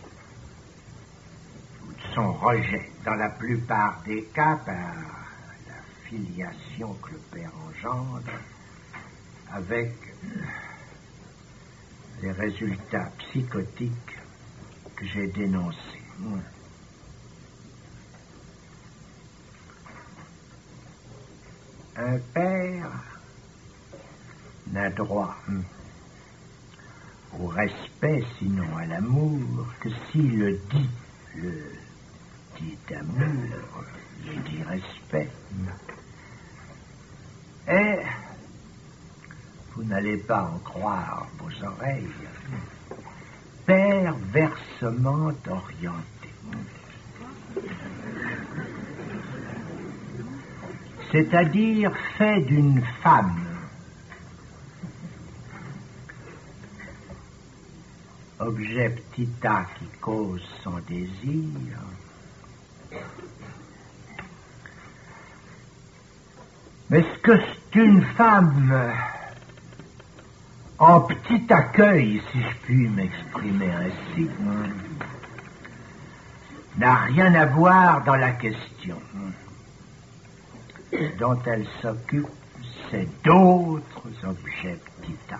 ou de son rejet, dans la plupart des cas, par la filiation que le Père engendre, avec les résultats psychotiques que j'ai dénoncés. Un père n'a droit au respect, sinon à l'amour, que s'il dit le dit amour, le dit respect. Et vous n'allez pas en croire vos oreilles, perversement orienté. C'est-à-dire fait d'une femme objet petit a qui cause son désir, mais ce que c'est une femme en petit accueil, si je puis m'exprimer ainsi, n'a rien à voir dans la question. Ce dont elle s'occupe, c'est d'autres objets petit a,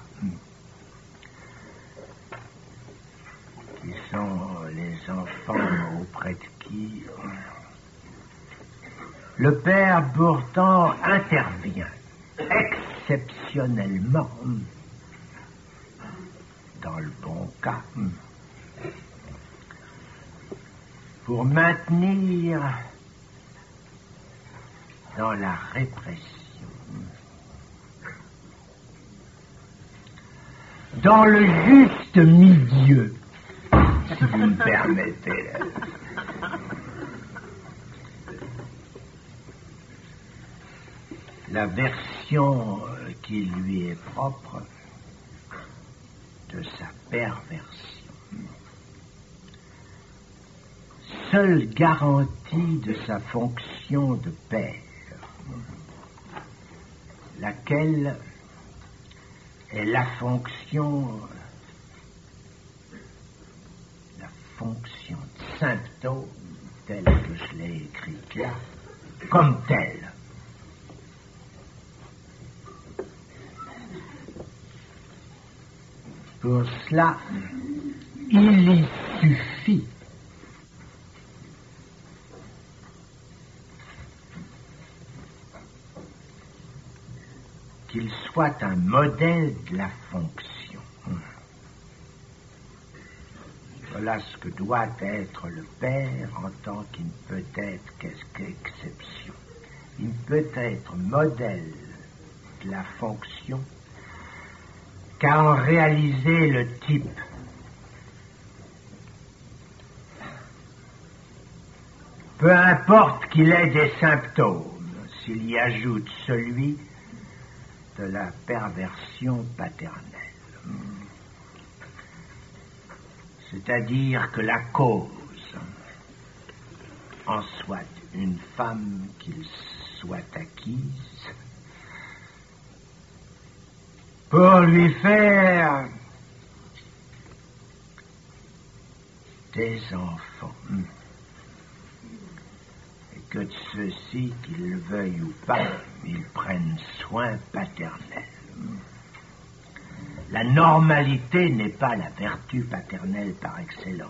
qui sont les enfants auprès de qui le Père pourtant intervient exceptionnellement, dans le bon cas, pour maintenir dans la répression, dans le juste milieu, si vous me permettez. La version qui lui est propre de sa perversion. Seule garantie de sa fonction de père, laquelle est la fonction de symptôme, telle que je l'ai écrite là, comme telle. Pour cela, il y suffit qu'il soit un modèle de la fonction. Voilà ce que doit être le père en tant qu'il ne peut être qu'exception. Il ne peut être modèle de la fonction qu'à en réaliser le type. Peu importe qu'il ait des symptômes, s'il y ajoute celui de la perversion paternelle. C'est-à-dire que la cause en soit une femme qu'il soit acquise pour lui faire des enfants, et que de ceux-ci, qu'ils le veuillent ou pas, ils prennent soin paternel. La normalité n'est pas la vertu paternelle par excellence,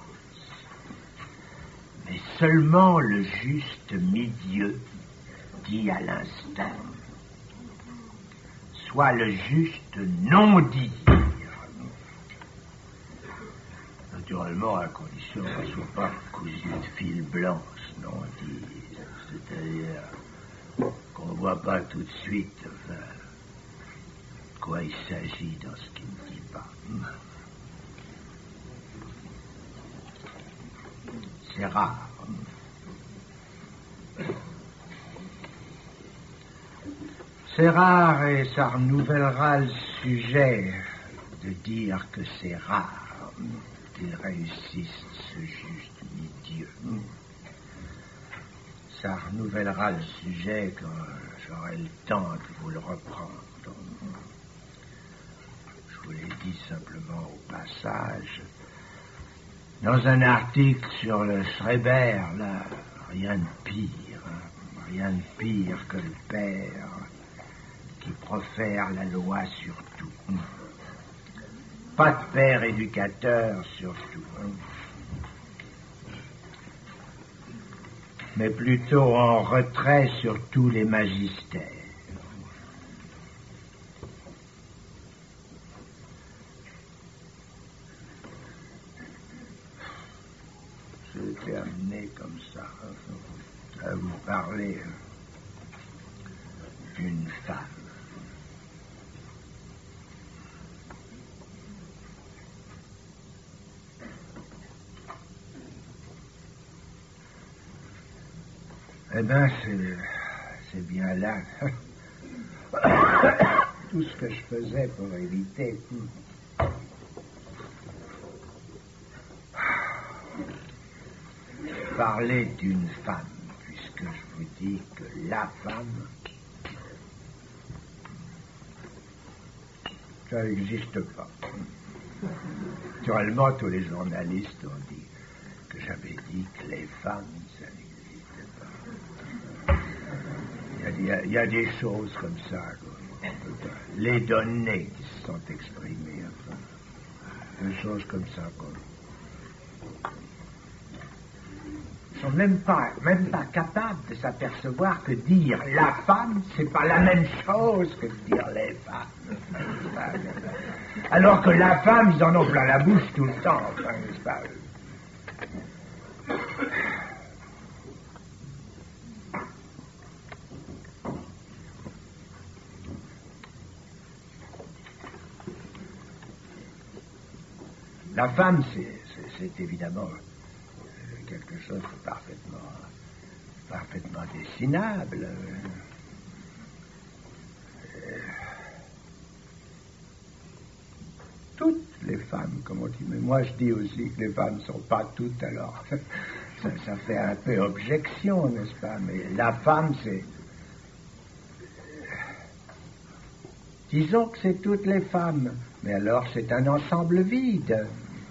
mais seulement le juste milieu dit à l'instant, soit le juste non-dire. Naturellement, à condition qu'elle ne soit pas cousue de fil blanc, non-dire, c'est-à-dire qu'on ne voit pas tout de suite, enfin, de quoi il s'agit dans ce qu'il ne dit pas. C'est rare. C'est rare et ça renouvellera le sujet de dire que c'est rare qu'il réussisse ce juste milieu. Ça renouvellera le sujet quand j'aurai le temps de vous le reprendre. Je vous l'ai dit simplement au passage. Dans un article sur le Schreiber, là, rien de pire que le père qui profère la loi sur tout. Pas de père éducateur surtout, mais plutôt en retrait sur tous les magistères. Je vais terminer comme ça, à vous parler d'une femme. Eh bien, c'est bien là tout ce que je faisais pour éviter. Parler d'une femme, puisque je vous dis que la femme, ça n'existe pas. Naturellement, tous les journalistes ont dit que j'avais dit que les femmes, ça n'existe pas. Il y a des choses comme ça, les données qui se sont exprimées, enfin, des choses comme ça, quoi. Ils sont même pas capables de s'apercevoir que dire la femme, c'est pas la même chose que de dire les femmes. Alors que la femme, ils en ont plein la bouche tout le temps, enfin, n'est-ce pas? La femme, c'est évidemment quelque chose de parfaitement dessinable. comme on dit. Mais moi, je dis aussi que les femmes ne sont pas toutes, alors ça fait un peu objection, n'est-ce pas? Mais la femme, c'est... Disons que c'est toutes les femmes, mais alors c'est un ensemble vide.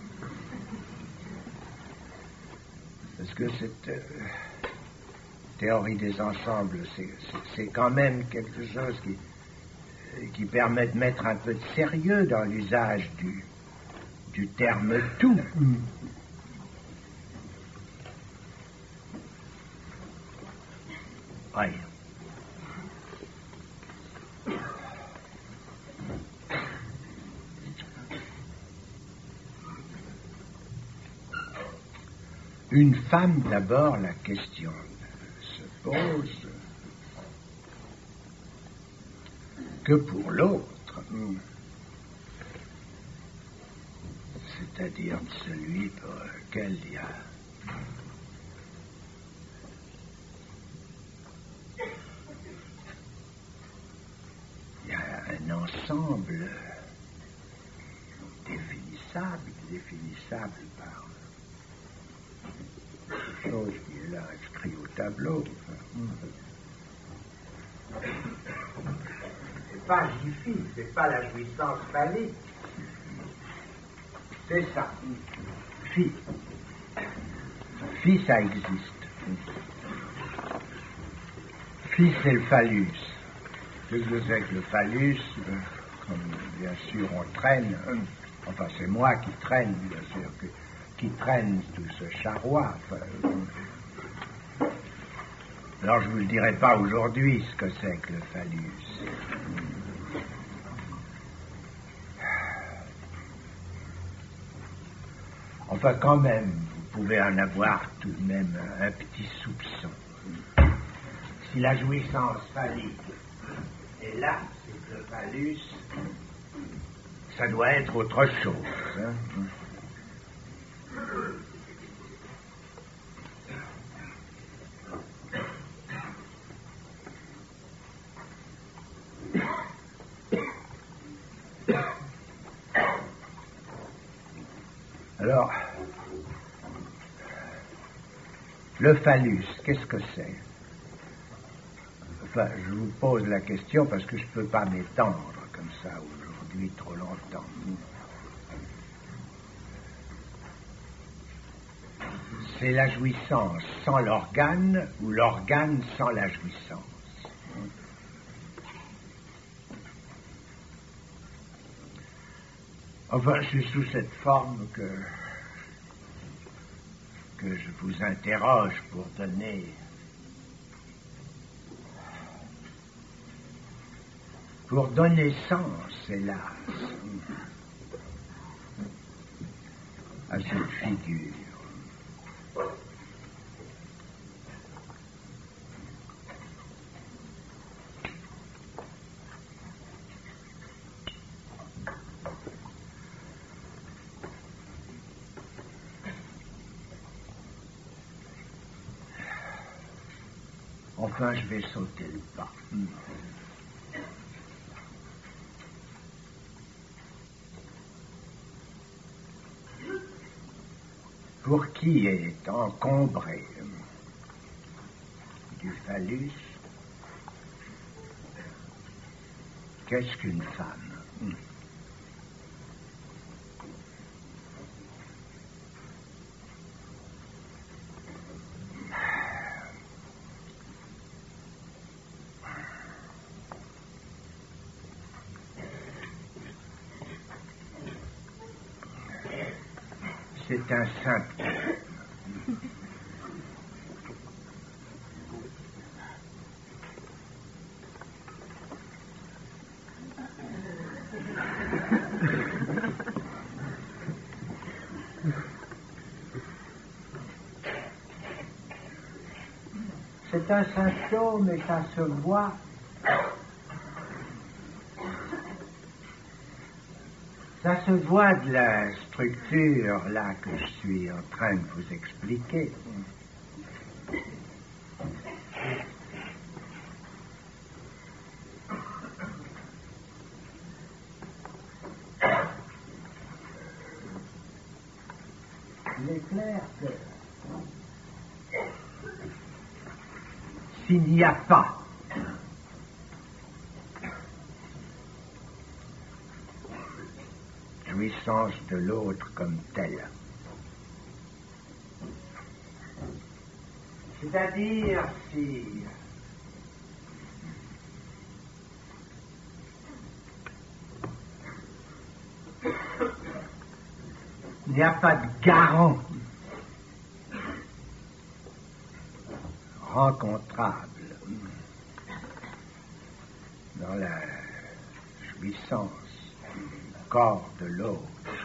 Parce que cette théorie des ensembles, c'est quand même quelque chose qui permet de mettre un peu de sérieux dans l'usage du terme tout. Oui. Une femme, d'abord, la question se pose que pour l'autre, c'est-à-dire celui pour lequel il y a un ensemble définissable par quelque chose qui est là inscrit au tableau. C'est pas Jiffy, c'est pas la jouissance phallique. C'est ça. Phi, ça existe. Phi, c'est le phallus. Qu'est-ce que c'est que le phallus? Comme bien sûr on traîne, enfin c'est moi qui traîne, bien sûr, qui traîne tout ce charroi. Alors je ne vous le dirai pas aujourd'hui ce que c'est que le phallus. Enfin quand même, vous pouvez en avoir tout de même un petit soupçon. Si la jouissance phallique est là, c'est que le phallus, ça doit être autre chose. Alors, le phallus, qu'est-ce que c'est? Enfin, je vous pose la question parce que je ne peux pas m'étendre comme ça aujourd'hui trop longtemps. C'est la jouissance sans l'organe ou l'organe sans la jouissance. Enfin, c'est sous cette forme que je vous interroge pour donner sens, hélas, à cette figure. Enfin, je vais sauter le pas. Pour qui est encombré du phallus, qu'est-ce qu'une femme? C'est un symptôme. C'est un symptôme et ça se voit. Ça se voit de la structure là que je suis en train de vous expliquer. clair que s'il n'y a pas jouissance de l'autre comme telle, c'est-à-dire si il n'y a pas de garant rencontrable dans la jouissance du corps de l'autre,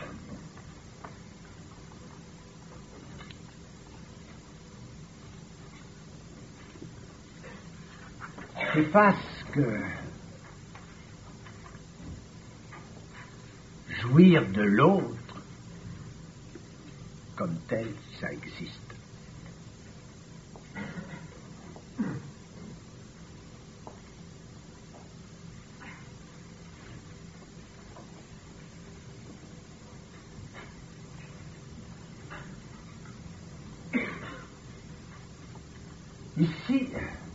c'est parce que jouir de l'autre comme tel, ça existe. Ici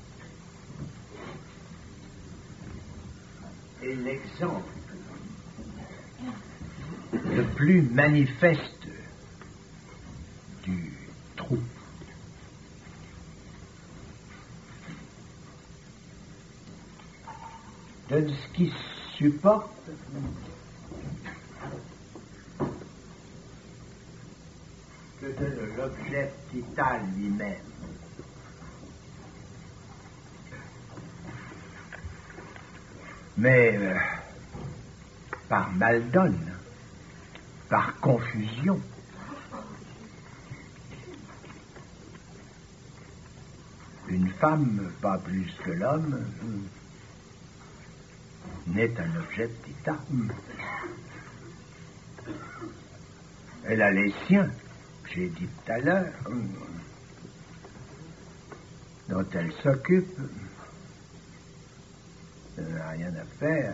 est l'exemple le plus manifeste du trou. De ce qui supporte que de l'objet vital lui-même. Mais par maldonne, par confusion, une femme, pas plus que l'homme, n'est un objet d'état. Elle a les siens, j'ai dit tout à l'heure, dont elle s'occupe. Elle n'a rien à faire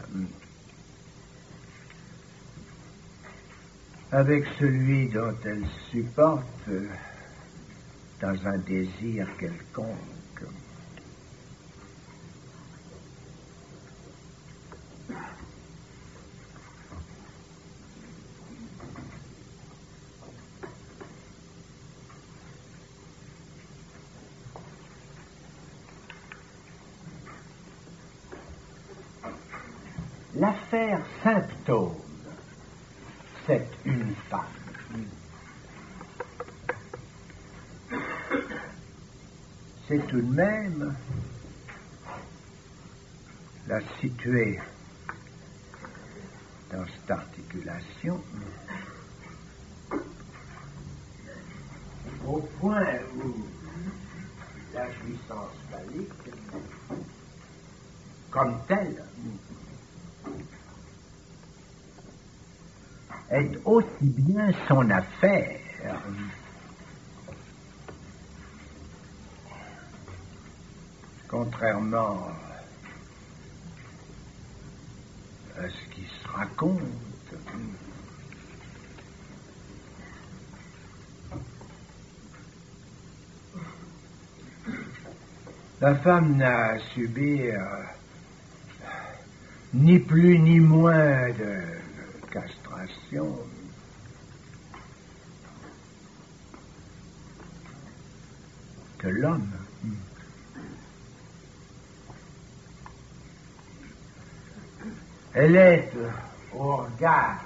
avec celui dont elle supporte dans un désir quelconque. L'affaire symptôme, c'est une femme. C'est tout de même la situer dans cette articulation au point où la jouissance phallique, comme telle, est aussi bien son affaire contrairement à ce qui se raconte. La femme n'a à subir ni plus ni moins de castration que l'homme. Elle est au regard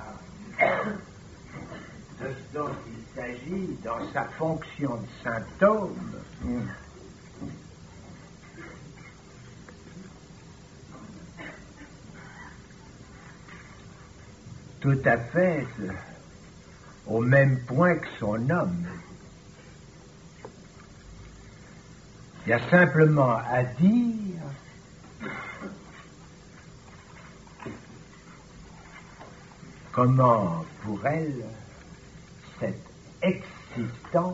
de ce dont il s'agit dans sa fonction de symptôme. Tout à fait au même point que son homme. Il y a simplement à dire comment, pour elle, cette existence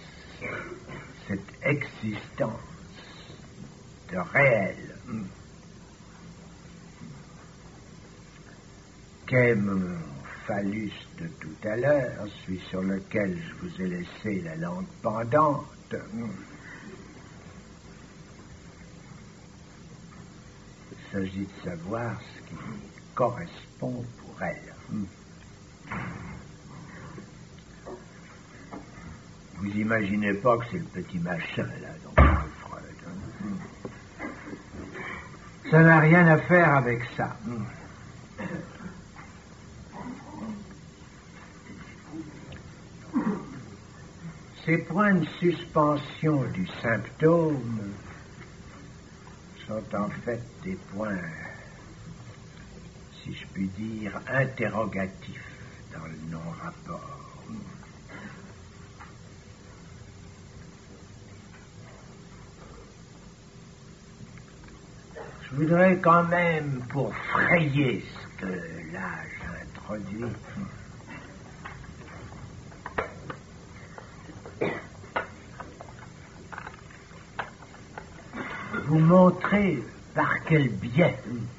de réel qu'est mon phallus de tout à l'heure, celui sur lequel je vous ai laissé la langue pendante, il s'agit de savoir ce qui correspond pour elle. Vous imaginez pas que c'est le petit machin, là, dont parle Freud. Ça n'a rien à faire avec ça. Ces points de suspension du symptôme sont en fait des points, si je puis dire, interrogatifs dans le non-rapport. Je voudrais quand même, pour frayer ce que l'âge introduit, vous montrer par quel biais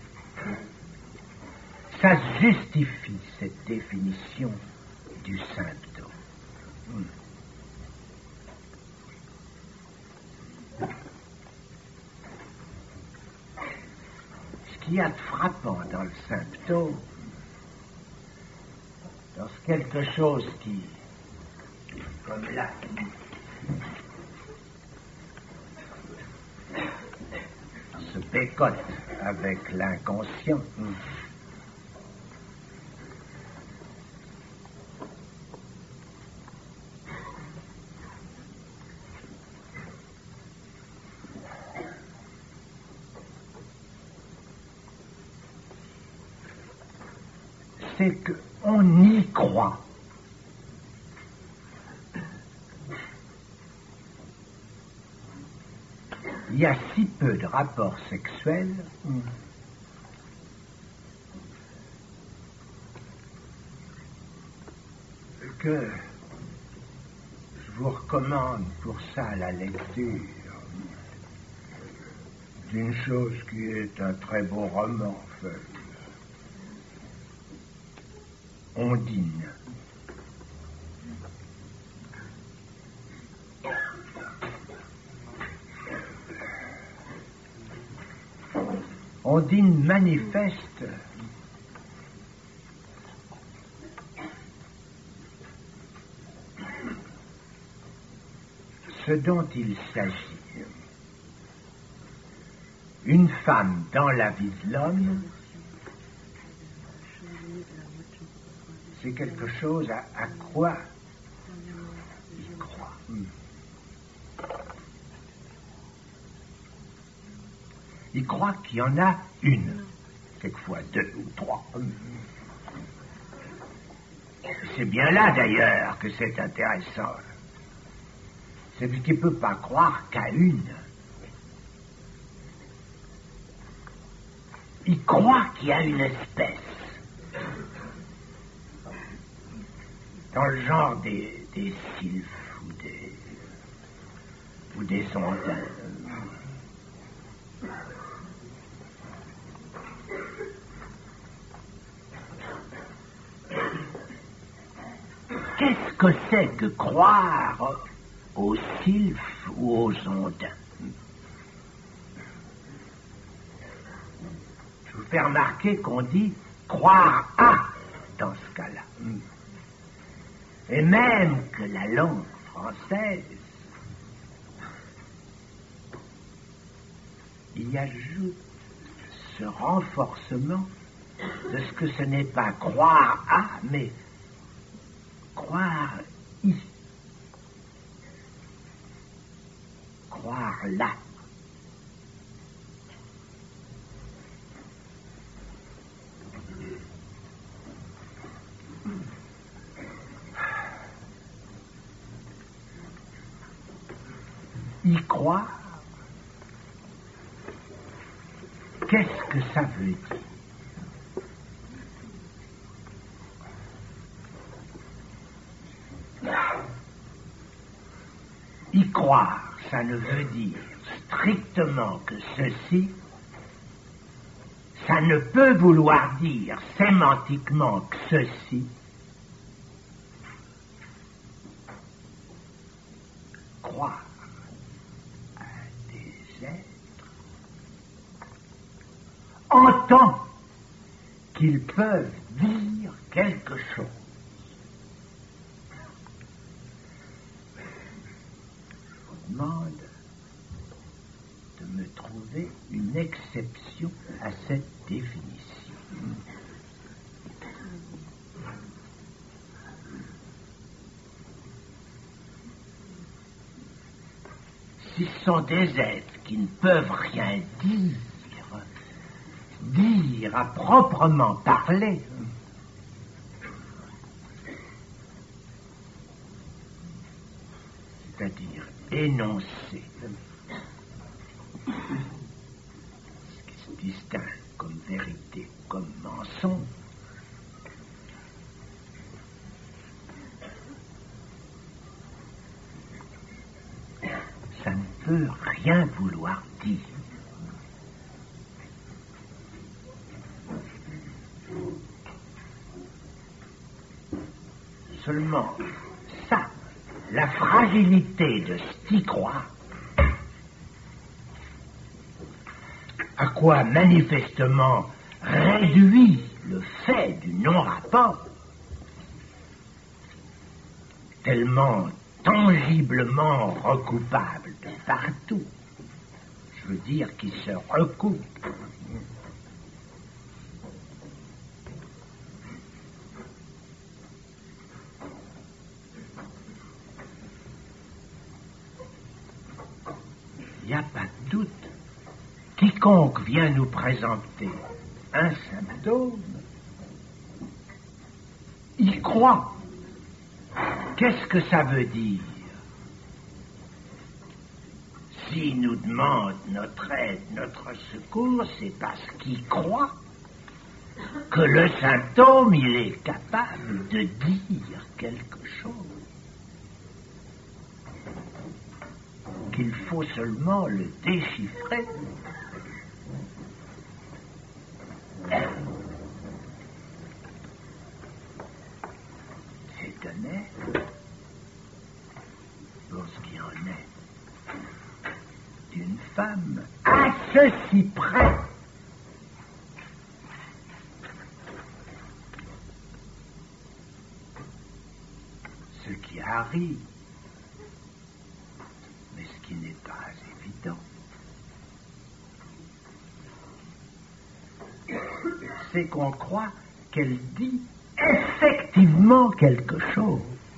ça justifie cette définition du symptôme. Ce qu'il y a de frappant dans le symptôme, dans quelque chose qui, comme là, se bécote avec l'inconscient, c'est qu'on y croit. Il y a si peu de rapports sexuels que je vous recommande pour ça la lecture d'une chose qui est un très beau roman, Ondine. Ondine manifeste ce dont il s'agit. Une femme dans la vie de l'homme, c'est quelque chose à quoi il croit. Il croit qu'il y en a une, quelquefois deux ou trois. C'est bien là d'ailleurs que c'est intéressant. C'est parce qu'il ne peut pas croire qu'à une. Il croit qu'il y a une espèce. Dans le genre des sylphes ou des ondins. Qu'est-ce que c'est que croire aux sylphes ou aux ondins? Je vous fais remarquer qu'on dit croire à dans ce cas-là. Et même que la langue française y ajoute ce renforcement de ce que ce n'est pas croire à, mais croire y, croire là. Y croire, qu'est-ce que ça veut dire? Y croire, ça ne veut dire strictement que ceci, ça ne peut vouloir dire sémantiquement que ceci. Croire à des êtres en tant qu'ils peuvent dire quelque chose. Je vous demande de me trouver une exception à cette définition. Si ce sont des êtres qui ne peuvent rien dire à proprement parler, c'est-à-dire énoncer ce qui se distingue comme vérité, comme mensonge, ça ne peut rien vouloir dire. Seulement, ça, la fragilité de s'y croire, à quoi manifestement réduit le fait du non-rapport, tellement tangiblement recoupable de partout, je veux dire qu'il se recoupe. Il n'y a pas de doute. Quiconque vient nous présenter un symptôme, y croit. Qu'est-ce que ça veut dire? S'il nous demande notre aide, notre secours, c'est parce qu'il croit que le symptôme, il est capable de dire quelque chose. Qu'il faut seulement le déchiffrer. C'est honnête pour ce qui en est d'une femme à ceci près ce qui arrive, mais ce qui n'est pas évident, c'est qu'on croit qu'elle dit effectivement quelque chose.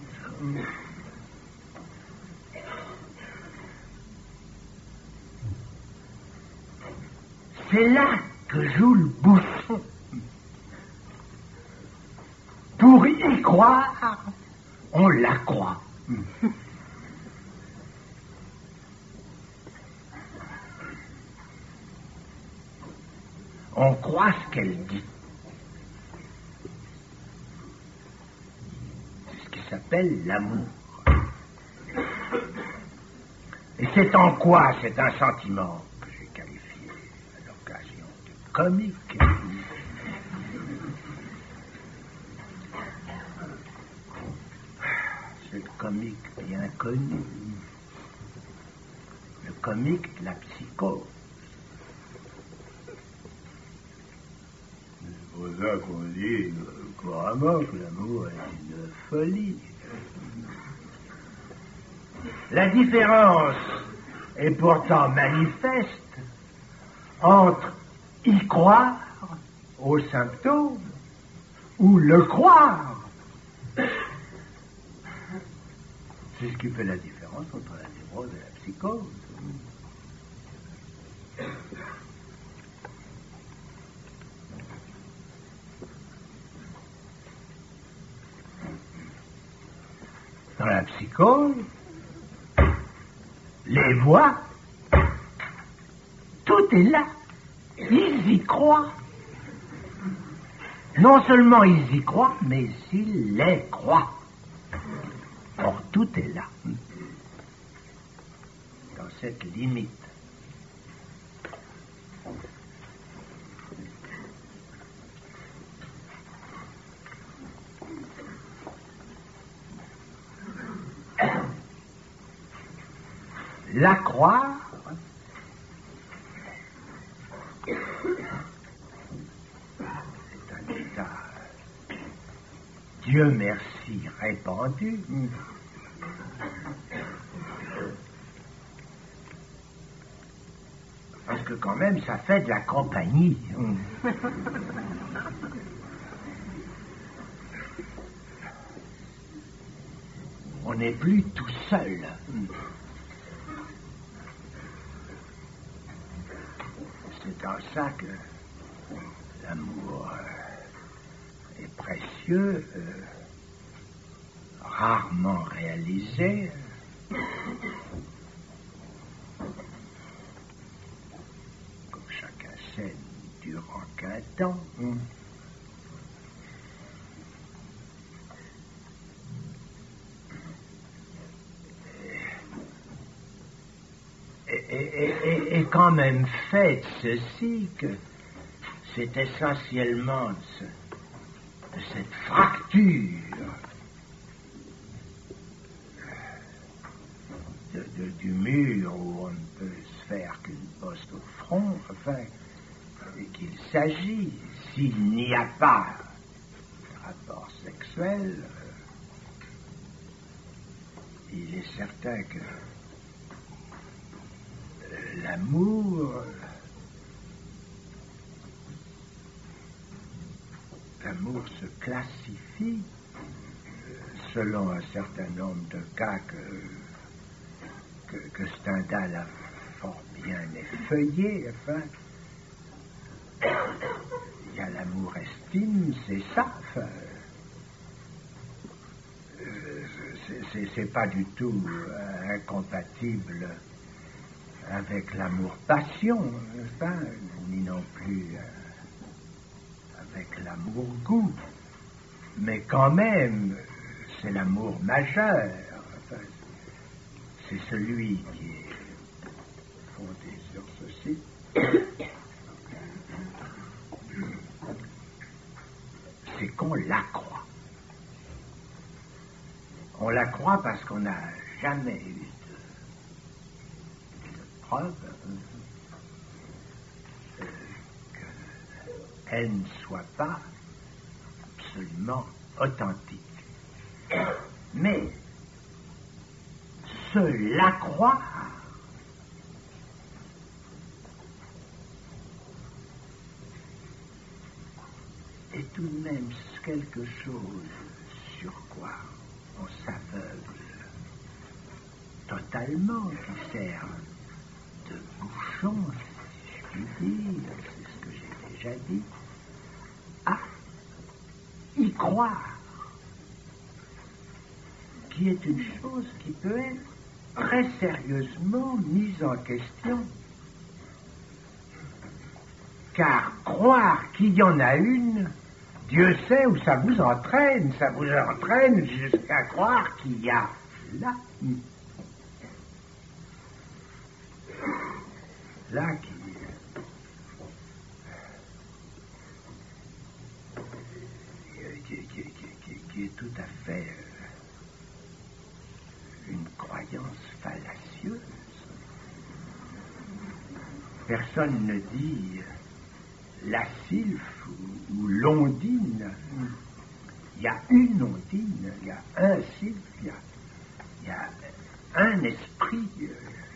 C'est là que joue le bouchon. Pour y croire, on la croit. On croit ce qu'elle dit. C'est ce qui s'appelle l'amour. Et c'est en quoi c'est un sentiment que j'ai qualifié à l'occasion de comique. C'est le comique bien connu. Le comique de la psychose. C'est pour ça qu'on dit couramment que l'amour est une folie. La différence est pourtant manifeste entre y croire aux symptômes ou le croire. C'est ce qui fait la différence entre la névrose et la psychose. Dans la psychose, les voix, tout est là. Ils y croient. Non seulement ils y croient, mais ils les croient. Or, tout est là. Dans cette limite. la croire, c'est un état, Dieu merci, répandu. Parce que quand même, ça fait de la compagnie. On n'est plus tout seul. C'est en ça que l'amour est précieux, rarement réalisé. Comme chacun sait, durant qu'un temps. Et quand même fait ceci, que c'est essentiellement de cette fracture du mur où on ne peut se faire qu'une bosse au front, enfin, qu'il s'agit, s'il n'y a pas de rapport sexuel, il est certain que l'amour se classifie selon un certain nombre de cas que Stendhal a fort bien effeuillé. Enfin, il y a l'amour estime, c'est ça. Enfin, c'est pas du tout incompatible avec l'amour-passion, enfin, ni non plus avec l'amour-goût. Mais quand même, c'est l'amour majeur. Enfin, c'est celui qui est fondé sur ceci. C'est qu'on la croit. On la croit parce qu'on n'a jamais eu preuve qu'elle ne soit pas absolument authentique. Mais se la croire est tout de même quelque chose sur quoi on s'aveugle totalement, qui sert de bouchon, si je puis dire, c'est ce que j'ai déjà dit, à y croire, qui est une chose qui peut être très sérieusement mise en question. Car croire qu'il y en a une, Dieu sait où ça vous entraîne jusqu'à croire qu'il y a là qui est tout à fait une croyance fallacieuse. Personne ne dit la sylphe ou l'ondine. Il y a une ondine, il y a un sylphe, il y a un esprit, il y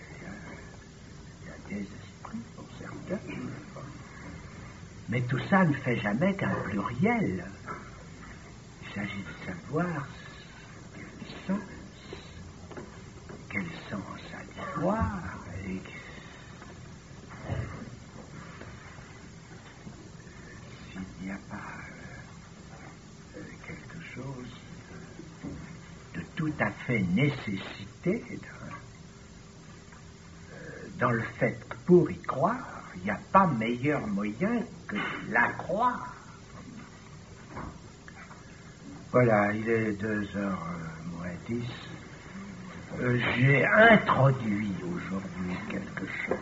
a des esprits pour certains. Mais tout ça ne fait jamais qu'un pluriel. Il s'agit de savoir quel sens à l'histoire, et s'il n'y a pas quelque chose de tout à fait nécessité dans le fait que pour y croire, il n'y a pas meilleur moyen que de la croire. Voilà, il est 2h moins 10. J'ai introduit aujourd'hui quelque chose.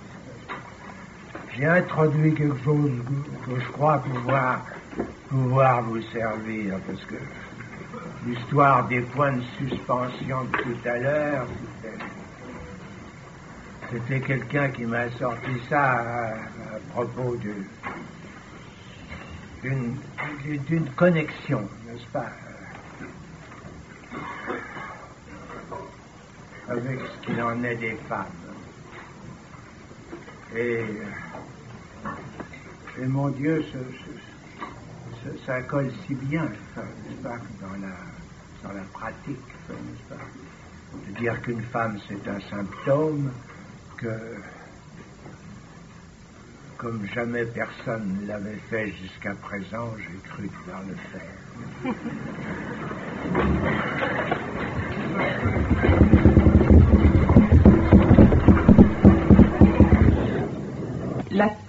J'ai introduit quelque chose que je crois pouvoir vous servir, parce que l'histoire des points de suspension de tout à l'heure, C'était quelqu'un qui m'a sorti ça à propos d'une connexion, n'est-ce pas, avec ce qu'il en est des femmes. Et mon Dieu, ça colle si bien, n'est-ce pas, dans la pratique, n'est-ce pas, de dire qu'une femme c'est un symptôme, que comme jamais personne ne l'avait fait jusqu'à présent, j'ai cru devoir le faire. La